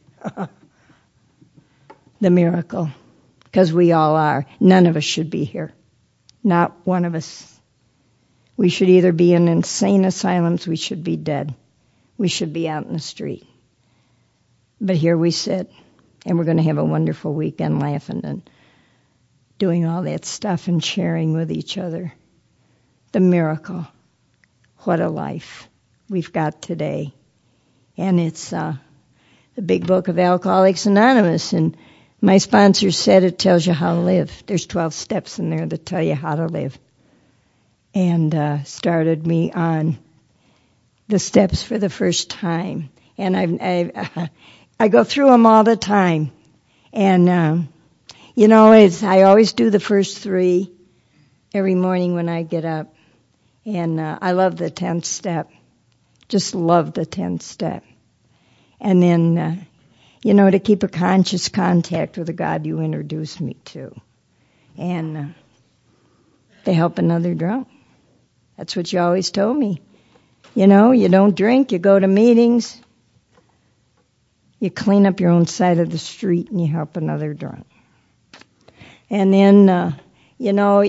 The miracle. Because we all are. None of us should be here. Not one of us. We should either be in insane asylums, we should be dead. We should be out in the street. But here we sit, and we're going to have a wonderful weekend laughing and doing all that stuff and sharing with each other. The miracle. What a life we've got today. And it's the big book of Alcoholics Anonymous. And my sponsor said it tells you how to live. There's 12 steps in there that tell you how to live. And started me on the steps for the first time. And I go through them all the time. And you know, I always do the first 3 every morning when I get up. And I love the 10th step. Just love the 10th step. And then, you know, to keep a conscious contact with the God you introduced me to. And to help another drunk. That's what you always told me. You know, you don't drink, you go to meetings. You clean up your own side of the street and you help another drunk. And then, you know,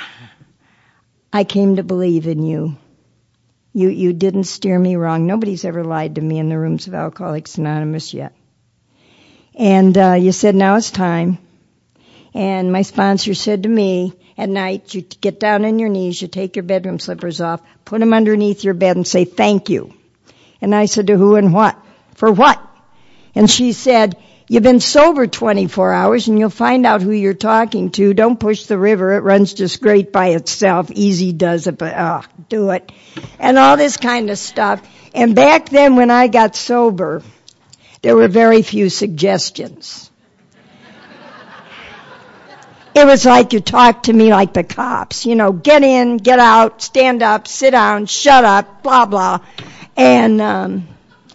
I came to believe in you. You didn't steer me wrong. Nobody's ever lied to me in the rooms of Alcoholics Anonymous yet. And you said, now it's time. And my sponsor said to me, at night, you get down on your knees, you take your bedroom slippers off, put them underneath your bed and say, thank you. And I said, to who and what? For what? And she said, you've been sober 24 hours and you'll find out who you're talking to. Don't push the river. It runs just great by itself. Easy does it, but do it. And all this kind of stuff. And back then when I got sober, there were very few suggestions. It was like you talked to me like the cops. You know, get in, get out, stand up, sit down, shut up, blah, blah. And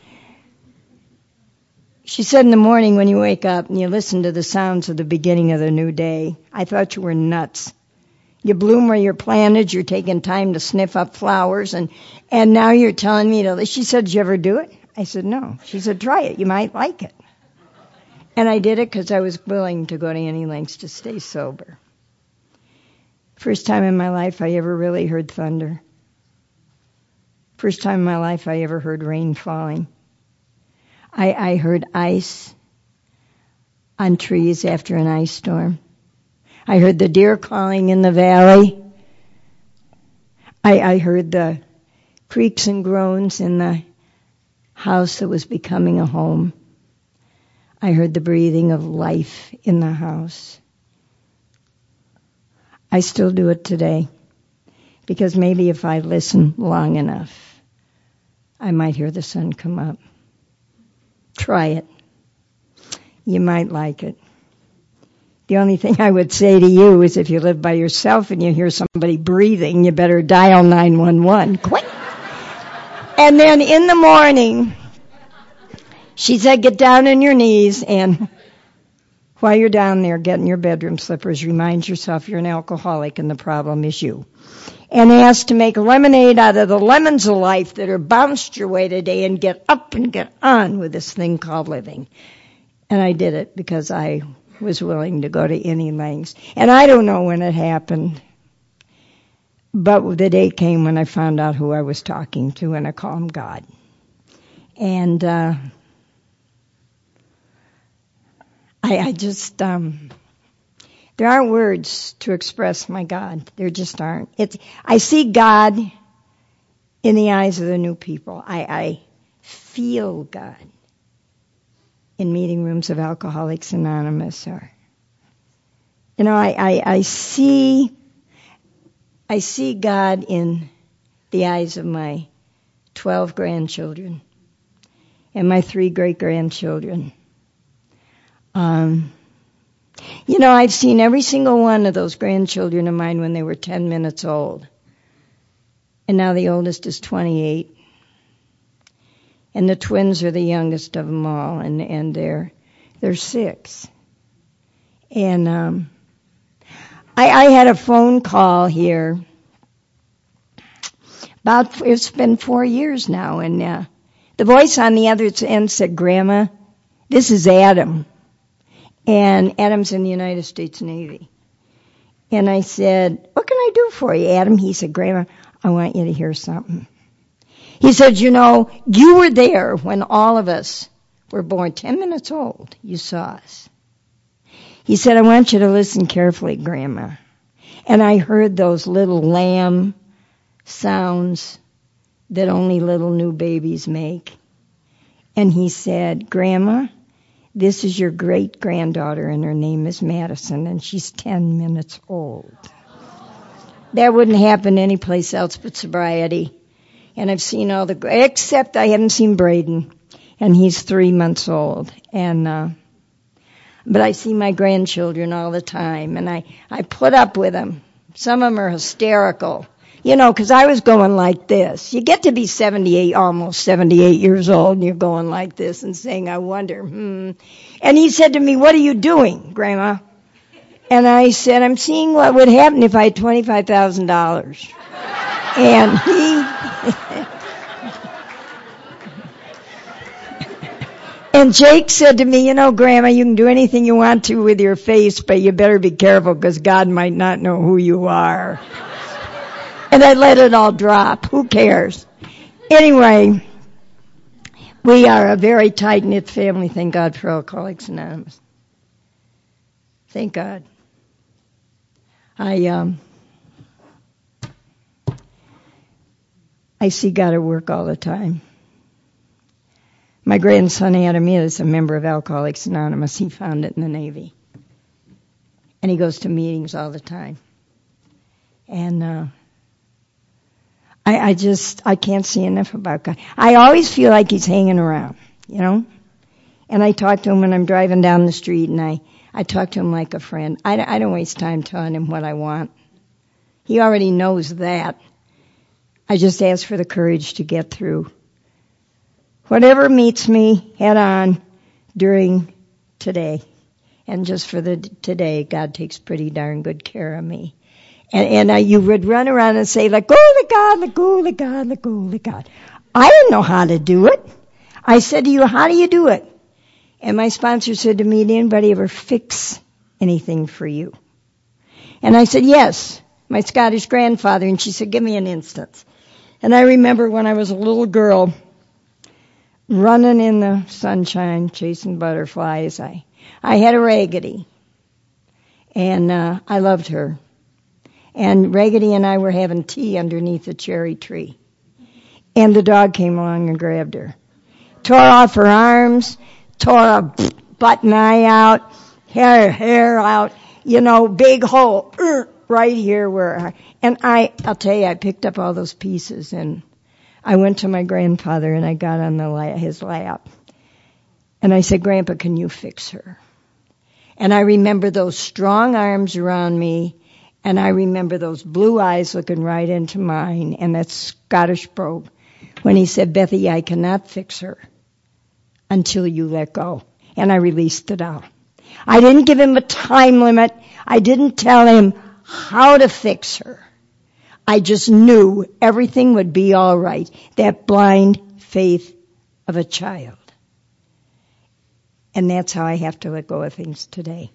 she said in the morning when you wake up and you listen to the sounds of the beginning of the new day, I thought you were nuts. You bloom where you're planted, you're taking time to sniff up flowers, and now you're telling me to... She said, did you ever do it? I said, no. She said, try it, you might like it. And I did it because I was willing to go to any lengths to stay sober. First time in my life I ever really heard thunder. First time in my life I ever heard rain falling. I heard ice on trees after an ice storm. I heard the deer calling in the valley. I heard the creaks and groans in the house that was becoming a home. I heard the breathing of life in the house. I still do it today because maybe if I listen long enough, I might hear the sun come up. Try it. you might like it. The only thing I would say to you is if you live by yourself and you hear somebody breathing, you better dial 911 quick. And then in the morning, she said, get down on your knees, and while you're down there getting your bedroom slippers, remind yourself you're an alcoholic and the problem is you. And ask to make lemonade out of the lemons of life that are bounced your way today and get up and get on with this thing called living. And I did it because I was willing to go to any lengths. And I don't know when it happened, but the day came when I found out who I was talking to, and I call him God. And I just, there aren't words to express my God. There just aren't. I see God in the eyes of the new people. I feel God in meeting rooms of Alcoholics Anonymous, or, you know, I see God in the eyes of my 12 grandchildren and my 3 great-grandchildren. You know, I've seen every single one of those grandchildren of mine when they were 10 minutes old. And now the oldest is 28. And the twins are the youngest of them all, and they're 6. And I had a phone call here it's been 4 years now, and the voice on the other end said, Grandma, this is Adam. And Adam's in the United States Navy. And I said, what can I do for you, Adam? He said, Grandma, I want you to hear something. He said, you know, you were there when all of us were born 10 minutes old. You saw us. He said, I want you to listen carefully, Grandma. And I heard those little lamb sounds that only little new babies make. And he said, Grandma, this is your great-granddaughter, and her name is Madison, and she's 10 minutes old. That wouldn't happen anyplace else but sobriety. And I've seen all except I haven't seen Braden, and he's 3 months old. And but I see my grandchildren all the time, and I put up with them. Some of them are hysterical, you know, because I was going like this. You get to be 78, almost 78 years old, and you're going like this and saying, I wonder, And he said to me, what are you doing, Grandma? And I said, I'm seeing what would happen if I had $25,000. And and Jake said to me, you know, Grandma, you can do anything you want to with your face, but you better be careful because God might not know who you are. And I let it all drop. Who cares? Anyway, we are a very tight-knit family. Thank God for Alcoholics Anonymous. Thank God. I see God at work all the time. My grandson Adam is a member of Alcoholics Anonymous. He found it in the Navy. And he goes to meetings all the time. And I can't say enough about God. I always feel like he's hanging around, you know? And I talk to him when I'm driving down the street, and I talk to him like a friend. I don't waste time telling him what I want. He already knows that. I just ask for the courage to get through whatever meets me head on during today. And just for today, God takes pretty darn good care of me. And you would run around and say, let go to God, let go to God, let go to God. I didn't know how to do it. I said to you, how do you do it? And my sponsor said to me, did anybody ever fix anything for you? And I said, yes, my Scottish grandfather. And she said, give me an instance. And I remember when I was a little girl running in the sunshine, chasing butterflies. I had a Raggedy, and I loved her. And Raggedy and I were having tea underneath a cherry tree. And the dog came along and grabbed her. Tore off her arms, tore a button eye out, hair out, you know, big hole right here where and I'll tell you, I picked up all those pieces and I went to my grandfather and I got on his lap. And I said, Grandpa, can you fix her? And I remember those strong arms around me, and I remember those blue eyes looking right into mine, and that Scottish brogue when he said, Bethy, I cannot fix her until you let go. And I released it all. I didn't give him a time limit. I didn't tell him how to fix her. I just knew everything would be all right. That blind faith of a child. And that's how I have to let go of things today.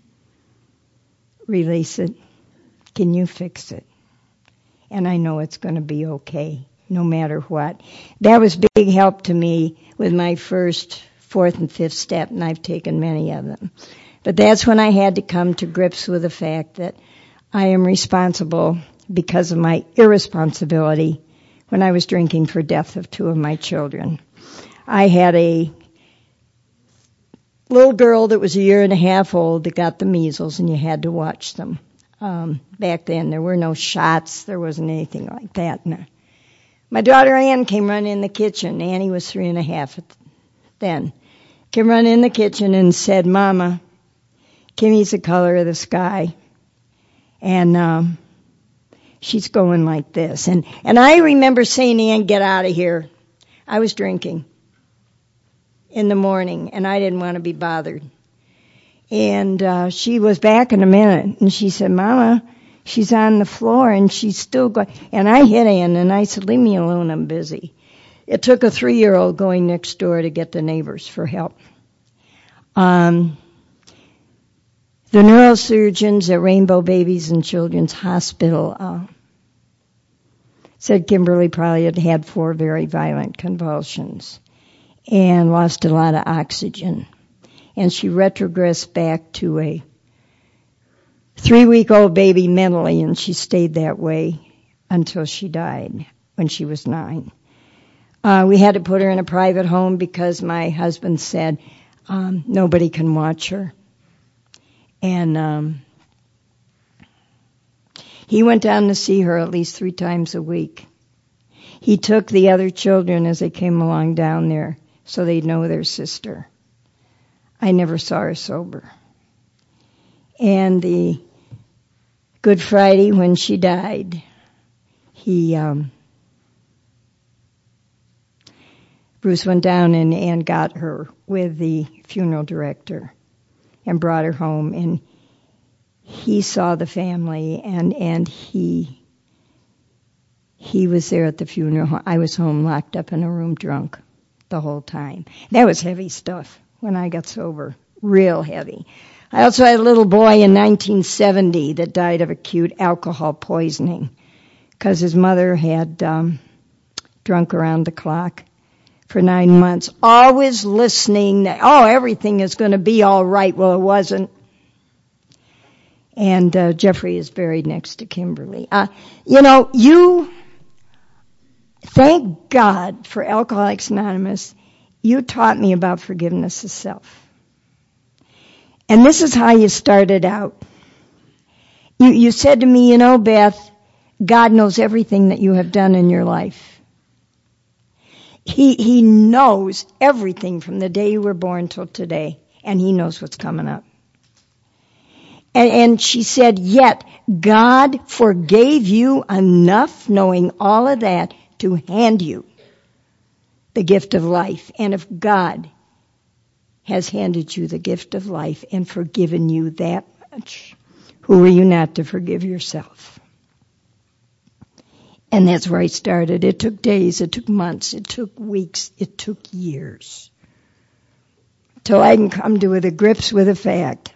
Release it. Can you fix it? And I know it's going to be okay, no matter what. That was big help to me with my first, fourth, and fifth step, and I've taken many of them. But that's when I had to come to grips with the fact that I am responsible because of my irresponsibility when I was drinking for death of two of my children. I had a little girl that was a year and a half old that got the measles, and you had to watch them. Back then, there were no shots. There wasn't anything like that. No. My daughter Ann came running in the kitchen. Annie was 3.5 then. Came running in the kitchen and said, Mama, Kimmy's the color of the sky. And she's going like this. And I remember saying, Ann, get out of here. I was drinking in the morning, and I didn't want to be bothered. And she was back in a minute, and she said, Mama, she's on the floor, and she's still going. And I hit Ann, and I said, leave me alone, I'm busy. It took a 3-year-old going next door to get the neighbors for help. The neurosurgeons at Rainbow Babies and Children's Hospital said Kimberly probably had 4 very violent convulsions and lost a lot of oxygen. And she retrogressed back to a 3-week-old baby mentally, and she stayed that way until she died when she was 9. We had to put her in a private home because my husband said nobody can watch her. And he went down to see her at least 3 times a week. He took the other children as they came along down there so they'd know their sister. I never saw her sober. And the Good Friday when she died, Bruce went down and got her with the funeral director and brought her home, and he saw the family, and he was there at the funeral. I was home locked up in a room drunk the whole time. That was heavy stuff when I got sober, real heavy. I also had a little boy in 1970 that died of acute alcohol poisoning because his mother had drunk around the clock for 9 months, always listening that, everything is going to be all right. Well, it wasn't. And Jeffrey is buried next to Kimberly. Thank God for Alcoholics Anonymous. You taught me about forgiveness of self. And this is how you started out. You said to me, Beth, God knows everything that you have done in your life. He knows everything from the day you were born till today, and he knows what's coming up. And she said, yet God forgave you enough, knowing all of that, to hand you the gift of life. And if God has handed you the gift of life and forgiven you that much, who are you not to forgive yourself? And that's where I started. It took days, it took months, it took weeks, it took years, till I can come to the grips with the fact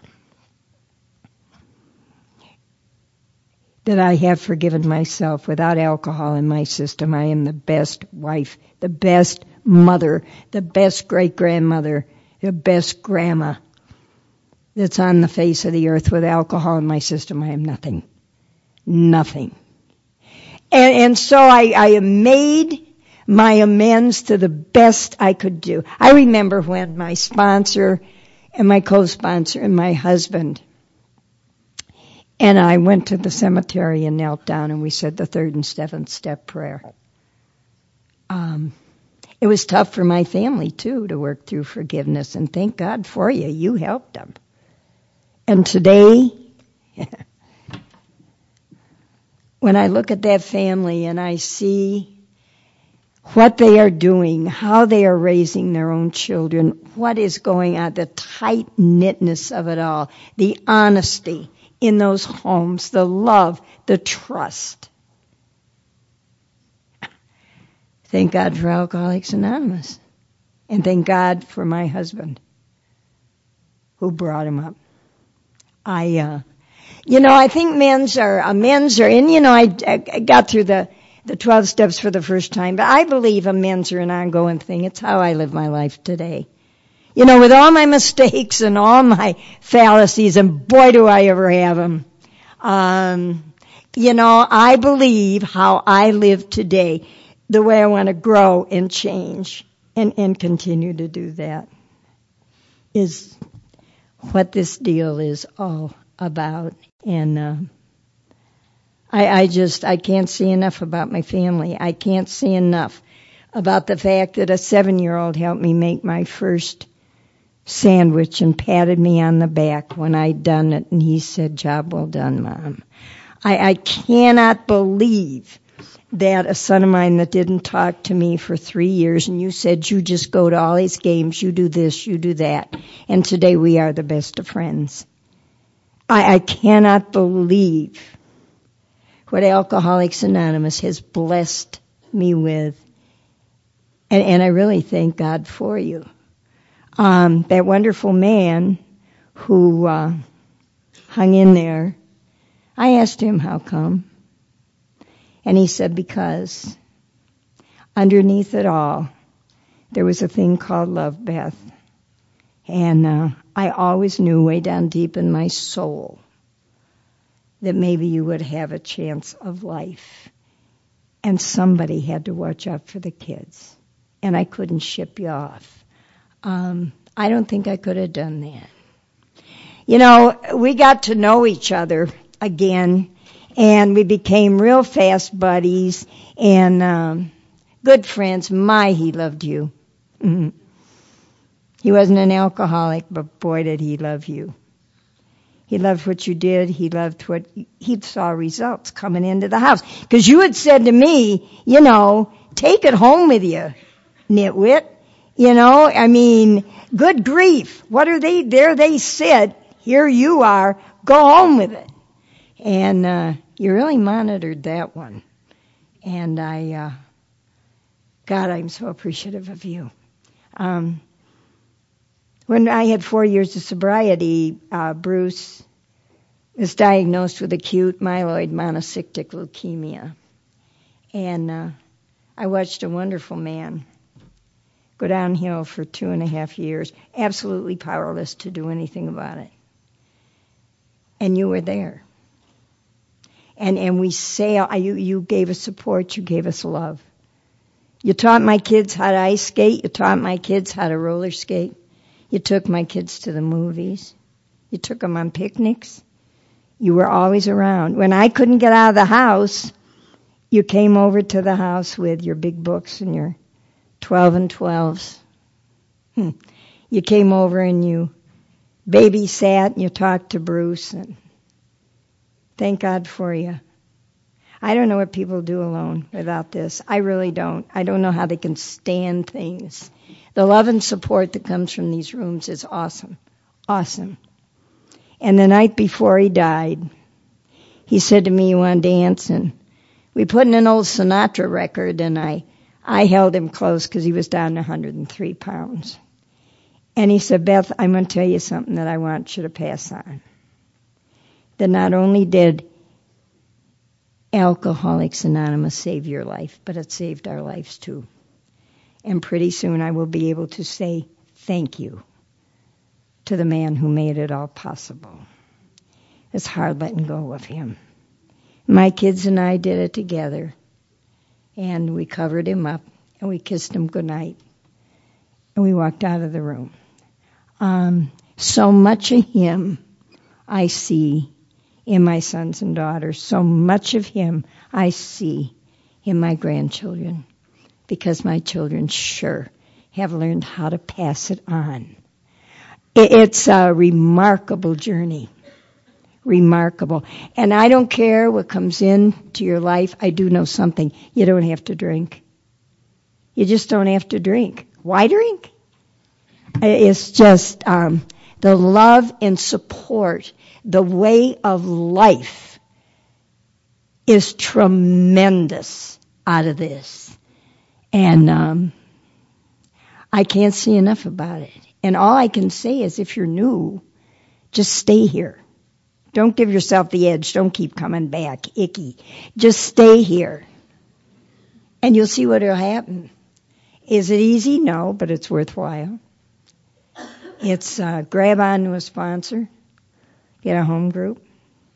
that I have forgiven myself. Without alcohol in my system, I am the best wife, the best mother, the best great-grandmother, the best grandma that's on the face of the earth. With alcohol in my system, I am nothing. Nothing. And so I made my amends to the best I could do. I remember when my sponsor and my co-sponsor and my husband and I went to the cemetery and knelt down and we said the 3rd and 7th step prayer. It was tough for my family, too, to work through forgiveness, and thank God for you. You helped them. And today, when I look at that family and I see what they are doing, how they are raising their own children, what is going on, the tight-knitness of it all, the honesty in those homes, the love, the trust. Thank God for Alcoholics Anonymous. And thank God for my husband who brought him up. I think men's are, and I got through the 12 steps for the first time, but I believe amends are an ongoing thing. It's how I live my life today. With all my mistakes and all my fallacies, and boy do I ever have them. I believe how I live today, the way I want to grow and change and continue to do that, is what this deal is all about. And I can't say enough about my family. I can't say enough about the fact that a 7-year-old helped me make my first sandwich and patted me on the back when I'd done it, and he said, "Job well done, Mom." I cannot believe that a son of mine that didn't talk to me for 3 years, and you said you just go to all these games, you do this, you do that, and today we are the best of friends. I cannot believe what Alcoholics Anonymous has blessed me with, and I really thank God for you. That wonderful man who hung in there, I asked him how come. And he said, because underneath it all, there was a thing called love, Beth. And I always knew way down deep in my soul that maybe you would have a chance of life. And somebody had to watch out for the kids. And I couldn't ship you off. I don't think I could have done that. We got to know each other again. And we became real fast buddies and good friends. He loved you. Mm-hmm. He wasn't an alcoholic, but boy, did he love you. He loved what you did. He loved he saw results coming into the house. Because you had said to me, take it home with you, nitwit. Good grief. What are they? There they sit. Here you are. Go home with it. And you really monitored that one. And God, I'm so appreciative of you. When I had 4 years of sobriety, Bruce was diagnosed with acute myeloid monocytic leukemia. And I watched a wonderful man go downhill for 2.5 years, absolutely powerless to do anything about it. And you were there. And we you gave us support, you gave us love. You taught my kids how to ice skate, you taught my kids how to roller skate. You took my kids to the movies. You took them on picnics. You were always around. When I couldn't get out of the house, you came over to the house with your big books and your 12 and 12s. You came over and you babysat and you talked to Bruce, and thank God for you. I don't know what people do alone without this. I really don't. I don't know how they can stand things. The love and support that comes from these rooms is awesome. Awesome. And the night before he died, he said to me, "You want to dance?" And we put in an old Sinatra record, and I held him close because he was down to 103 pounds. And he said, "Beth, I'm going to tell you something that I want you to pass on. That not only did Alcoholics Anonymous save your life, but it saved our lives too. And pretty soon I will be able to say thank you to the man who made it all possible." It's hard letting go of him. My kids and I did it together. And we covered him up, and we kissed him goodnight. And we walked out of the room. So much of him I see in my sons and daughters. So much of him I see in my grandchildren. because my children sure have learned how to pass it on. It's a remarkable journey. Remarkable. And I don't care what comes into your life. I do know something. You don't have to drink. You just don't have to drink. Why drink? It's just the love and support, the way of life is tremendous out of this. And I can't say enough about it. And all I can say is if you're new, just stay here. Don't give yourself the edge. Don't keep coming back. Icky. Just stay here. And you'll see what will happen. Is it easy? No, but it's worthwhile. It's grab on to a sponsor. Get a home group.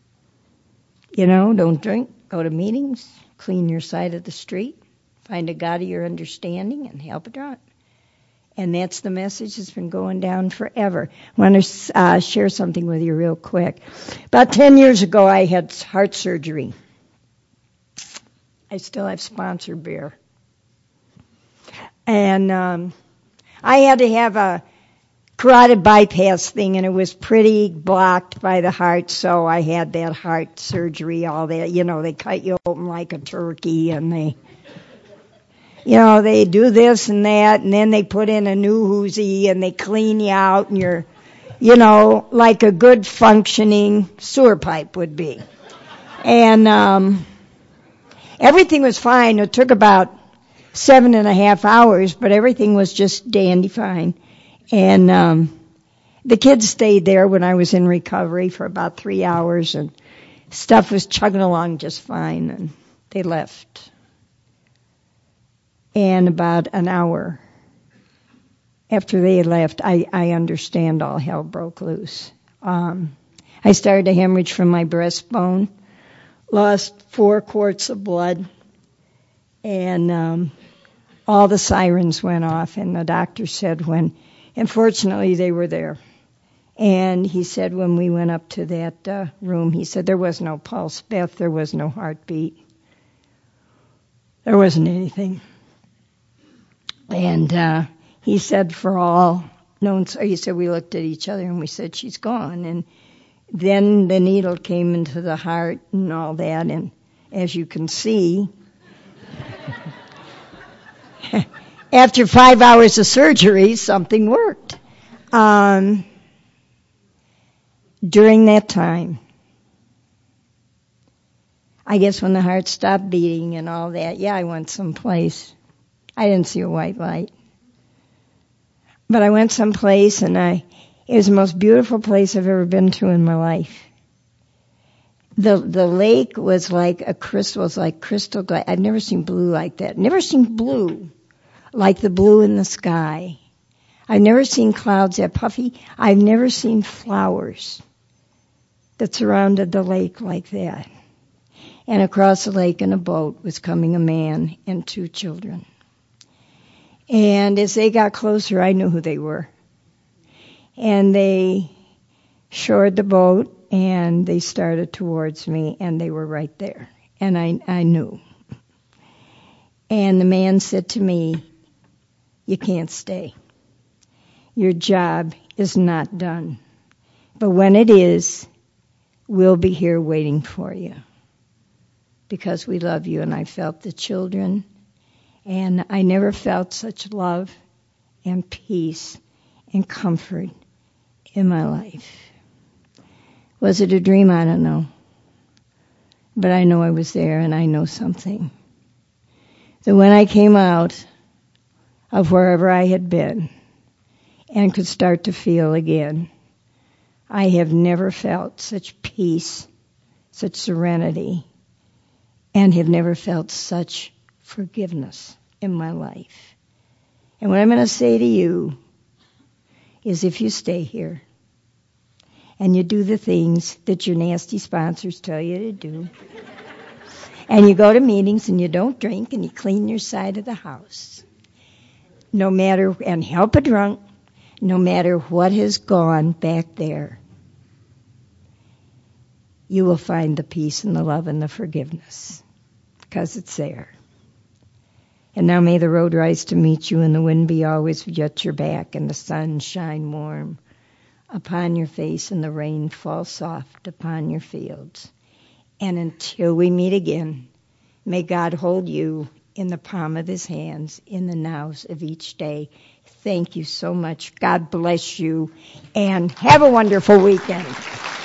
Don't drink. Go to meetings. Clean your side of the street. Find a God of your understanding and help it out. And that's the message that's been going down forever. I want to share something with you real quick. About 10 years ago, I had heart surgery. I still have sponsor beer. And I had to have a carotid bypass thing, and it was pretty blocked by the heart, so I had that heart surgery, all that. They cut you open like a turkey, and they do this and that, and then they put in a new hoosie, and they clean you out, and you're, like a good functioning sewer pipe would be. And everything was fine. It took about 7.5 hours, but everything was just dandy fine. And the kids stayed there when I was in recovery for about 3 hours, and stuff was chugging along just fine, and they left. And about an hour after they had left, I understand all hell broke loose. I started to hemorrhage from my breastbone, lost 4 quarts of blood, and all the sirens went off, and the doctor said and fortunately they were there. And he said when we went up to that room, he said there was no pulse, Beth, there was no heartbeat. There wasn't anything. And he said for all known, he said we looked at each other and we said she's gone. And then the needle came into the heart and all that, and as you can see, after 5 hours of surgery, something worked. During that time, I guess when the heart stopped beating and all that, I went someplace. I didn't see a white light. But I went someplace, and it was the most beautiful place I've ever been to in my life. The lake was like crystal glass. I've never seen blue like that. Never seen blue like the blue in the sky. I've never seen clouds that puffy. I've never seen flowers that surrounded the lake like that. And across the lake in a boat was coming a man and 2 children. And as they got closer, I knew who they were. And they shored the boat, and they started towards me, and they were right there. And I knew. And the man said to me, you can't stay. Your job is not done. But when it is, we'll be here waiting for you. Because we love you. And I felt the children. And I never felt such love and peace and comfort in my life. Was it a dream? I don't know. But I know I was there, and I know something. So when I came out of wherever I had been and could start to feel again, I have never felt such peace, such serenity, and have never felt such forgiveness in my life. And what I'm going to say to you is if you stay here and you do the things that your nasty sponsors tell you to do, and you go to meetings and you don't drink and you clean your side of the house, no matter, and help a drunk, no matter what has gone back there, you will find the peace and the love and the forgiveness because it's there. And now may the road rise to meet you and the wind be always at your back and the sun shine warm upon your face and the rain fall soft upon your fields. And until we meet again, may God hold you in the palm of his hands in the nows of each day. Thank you so much. God bless you and have a wonderful weekend.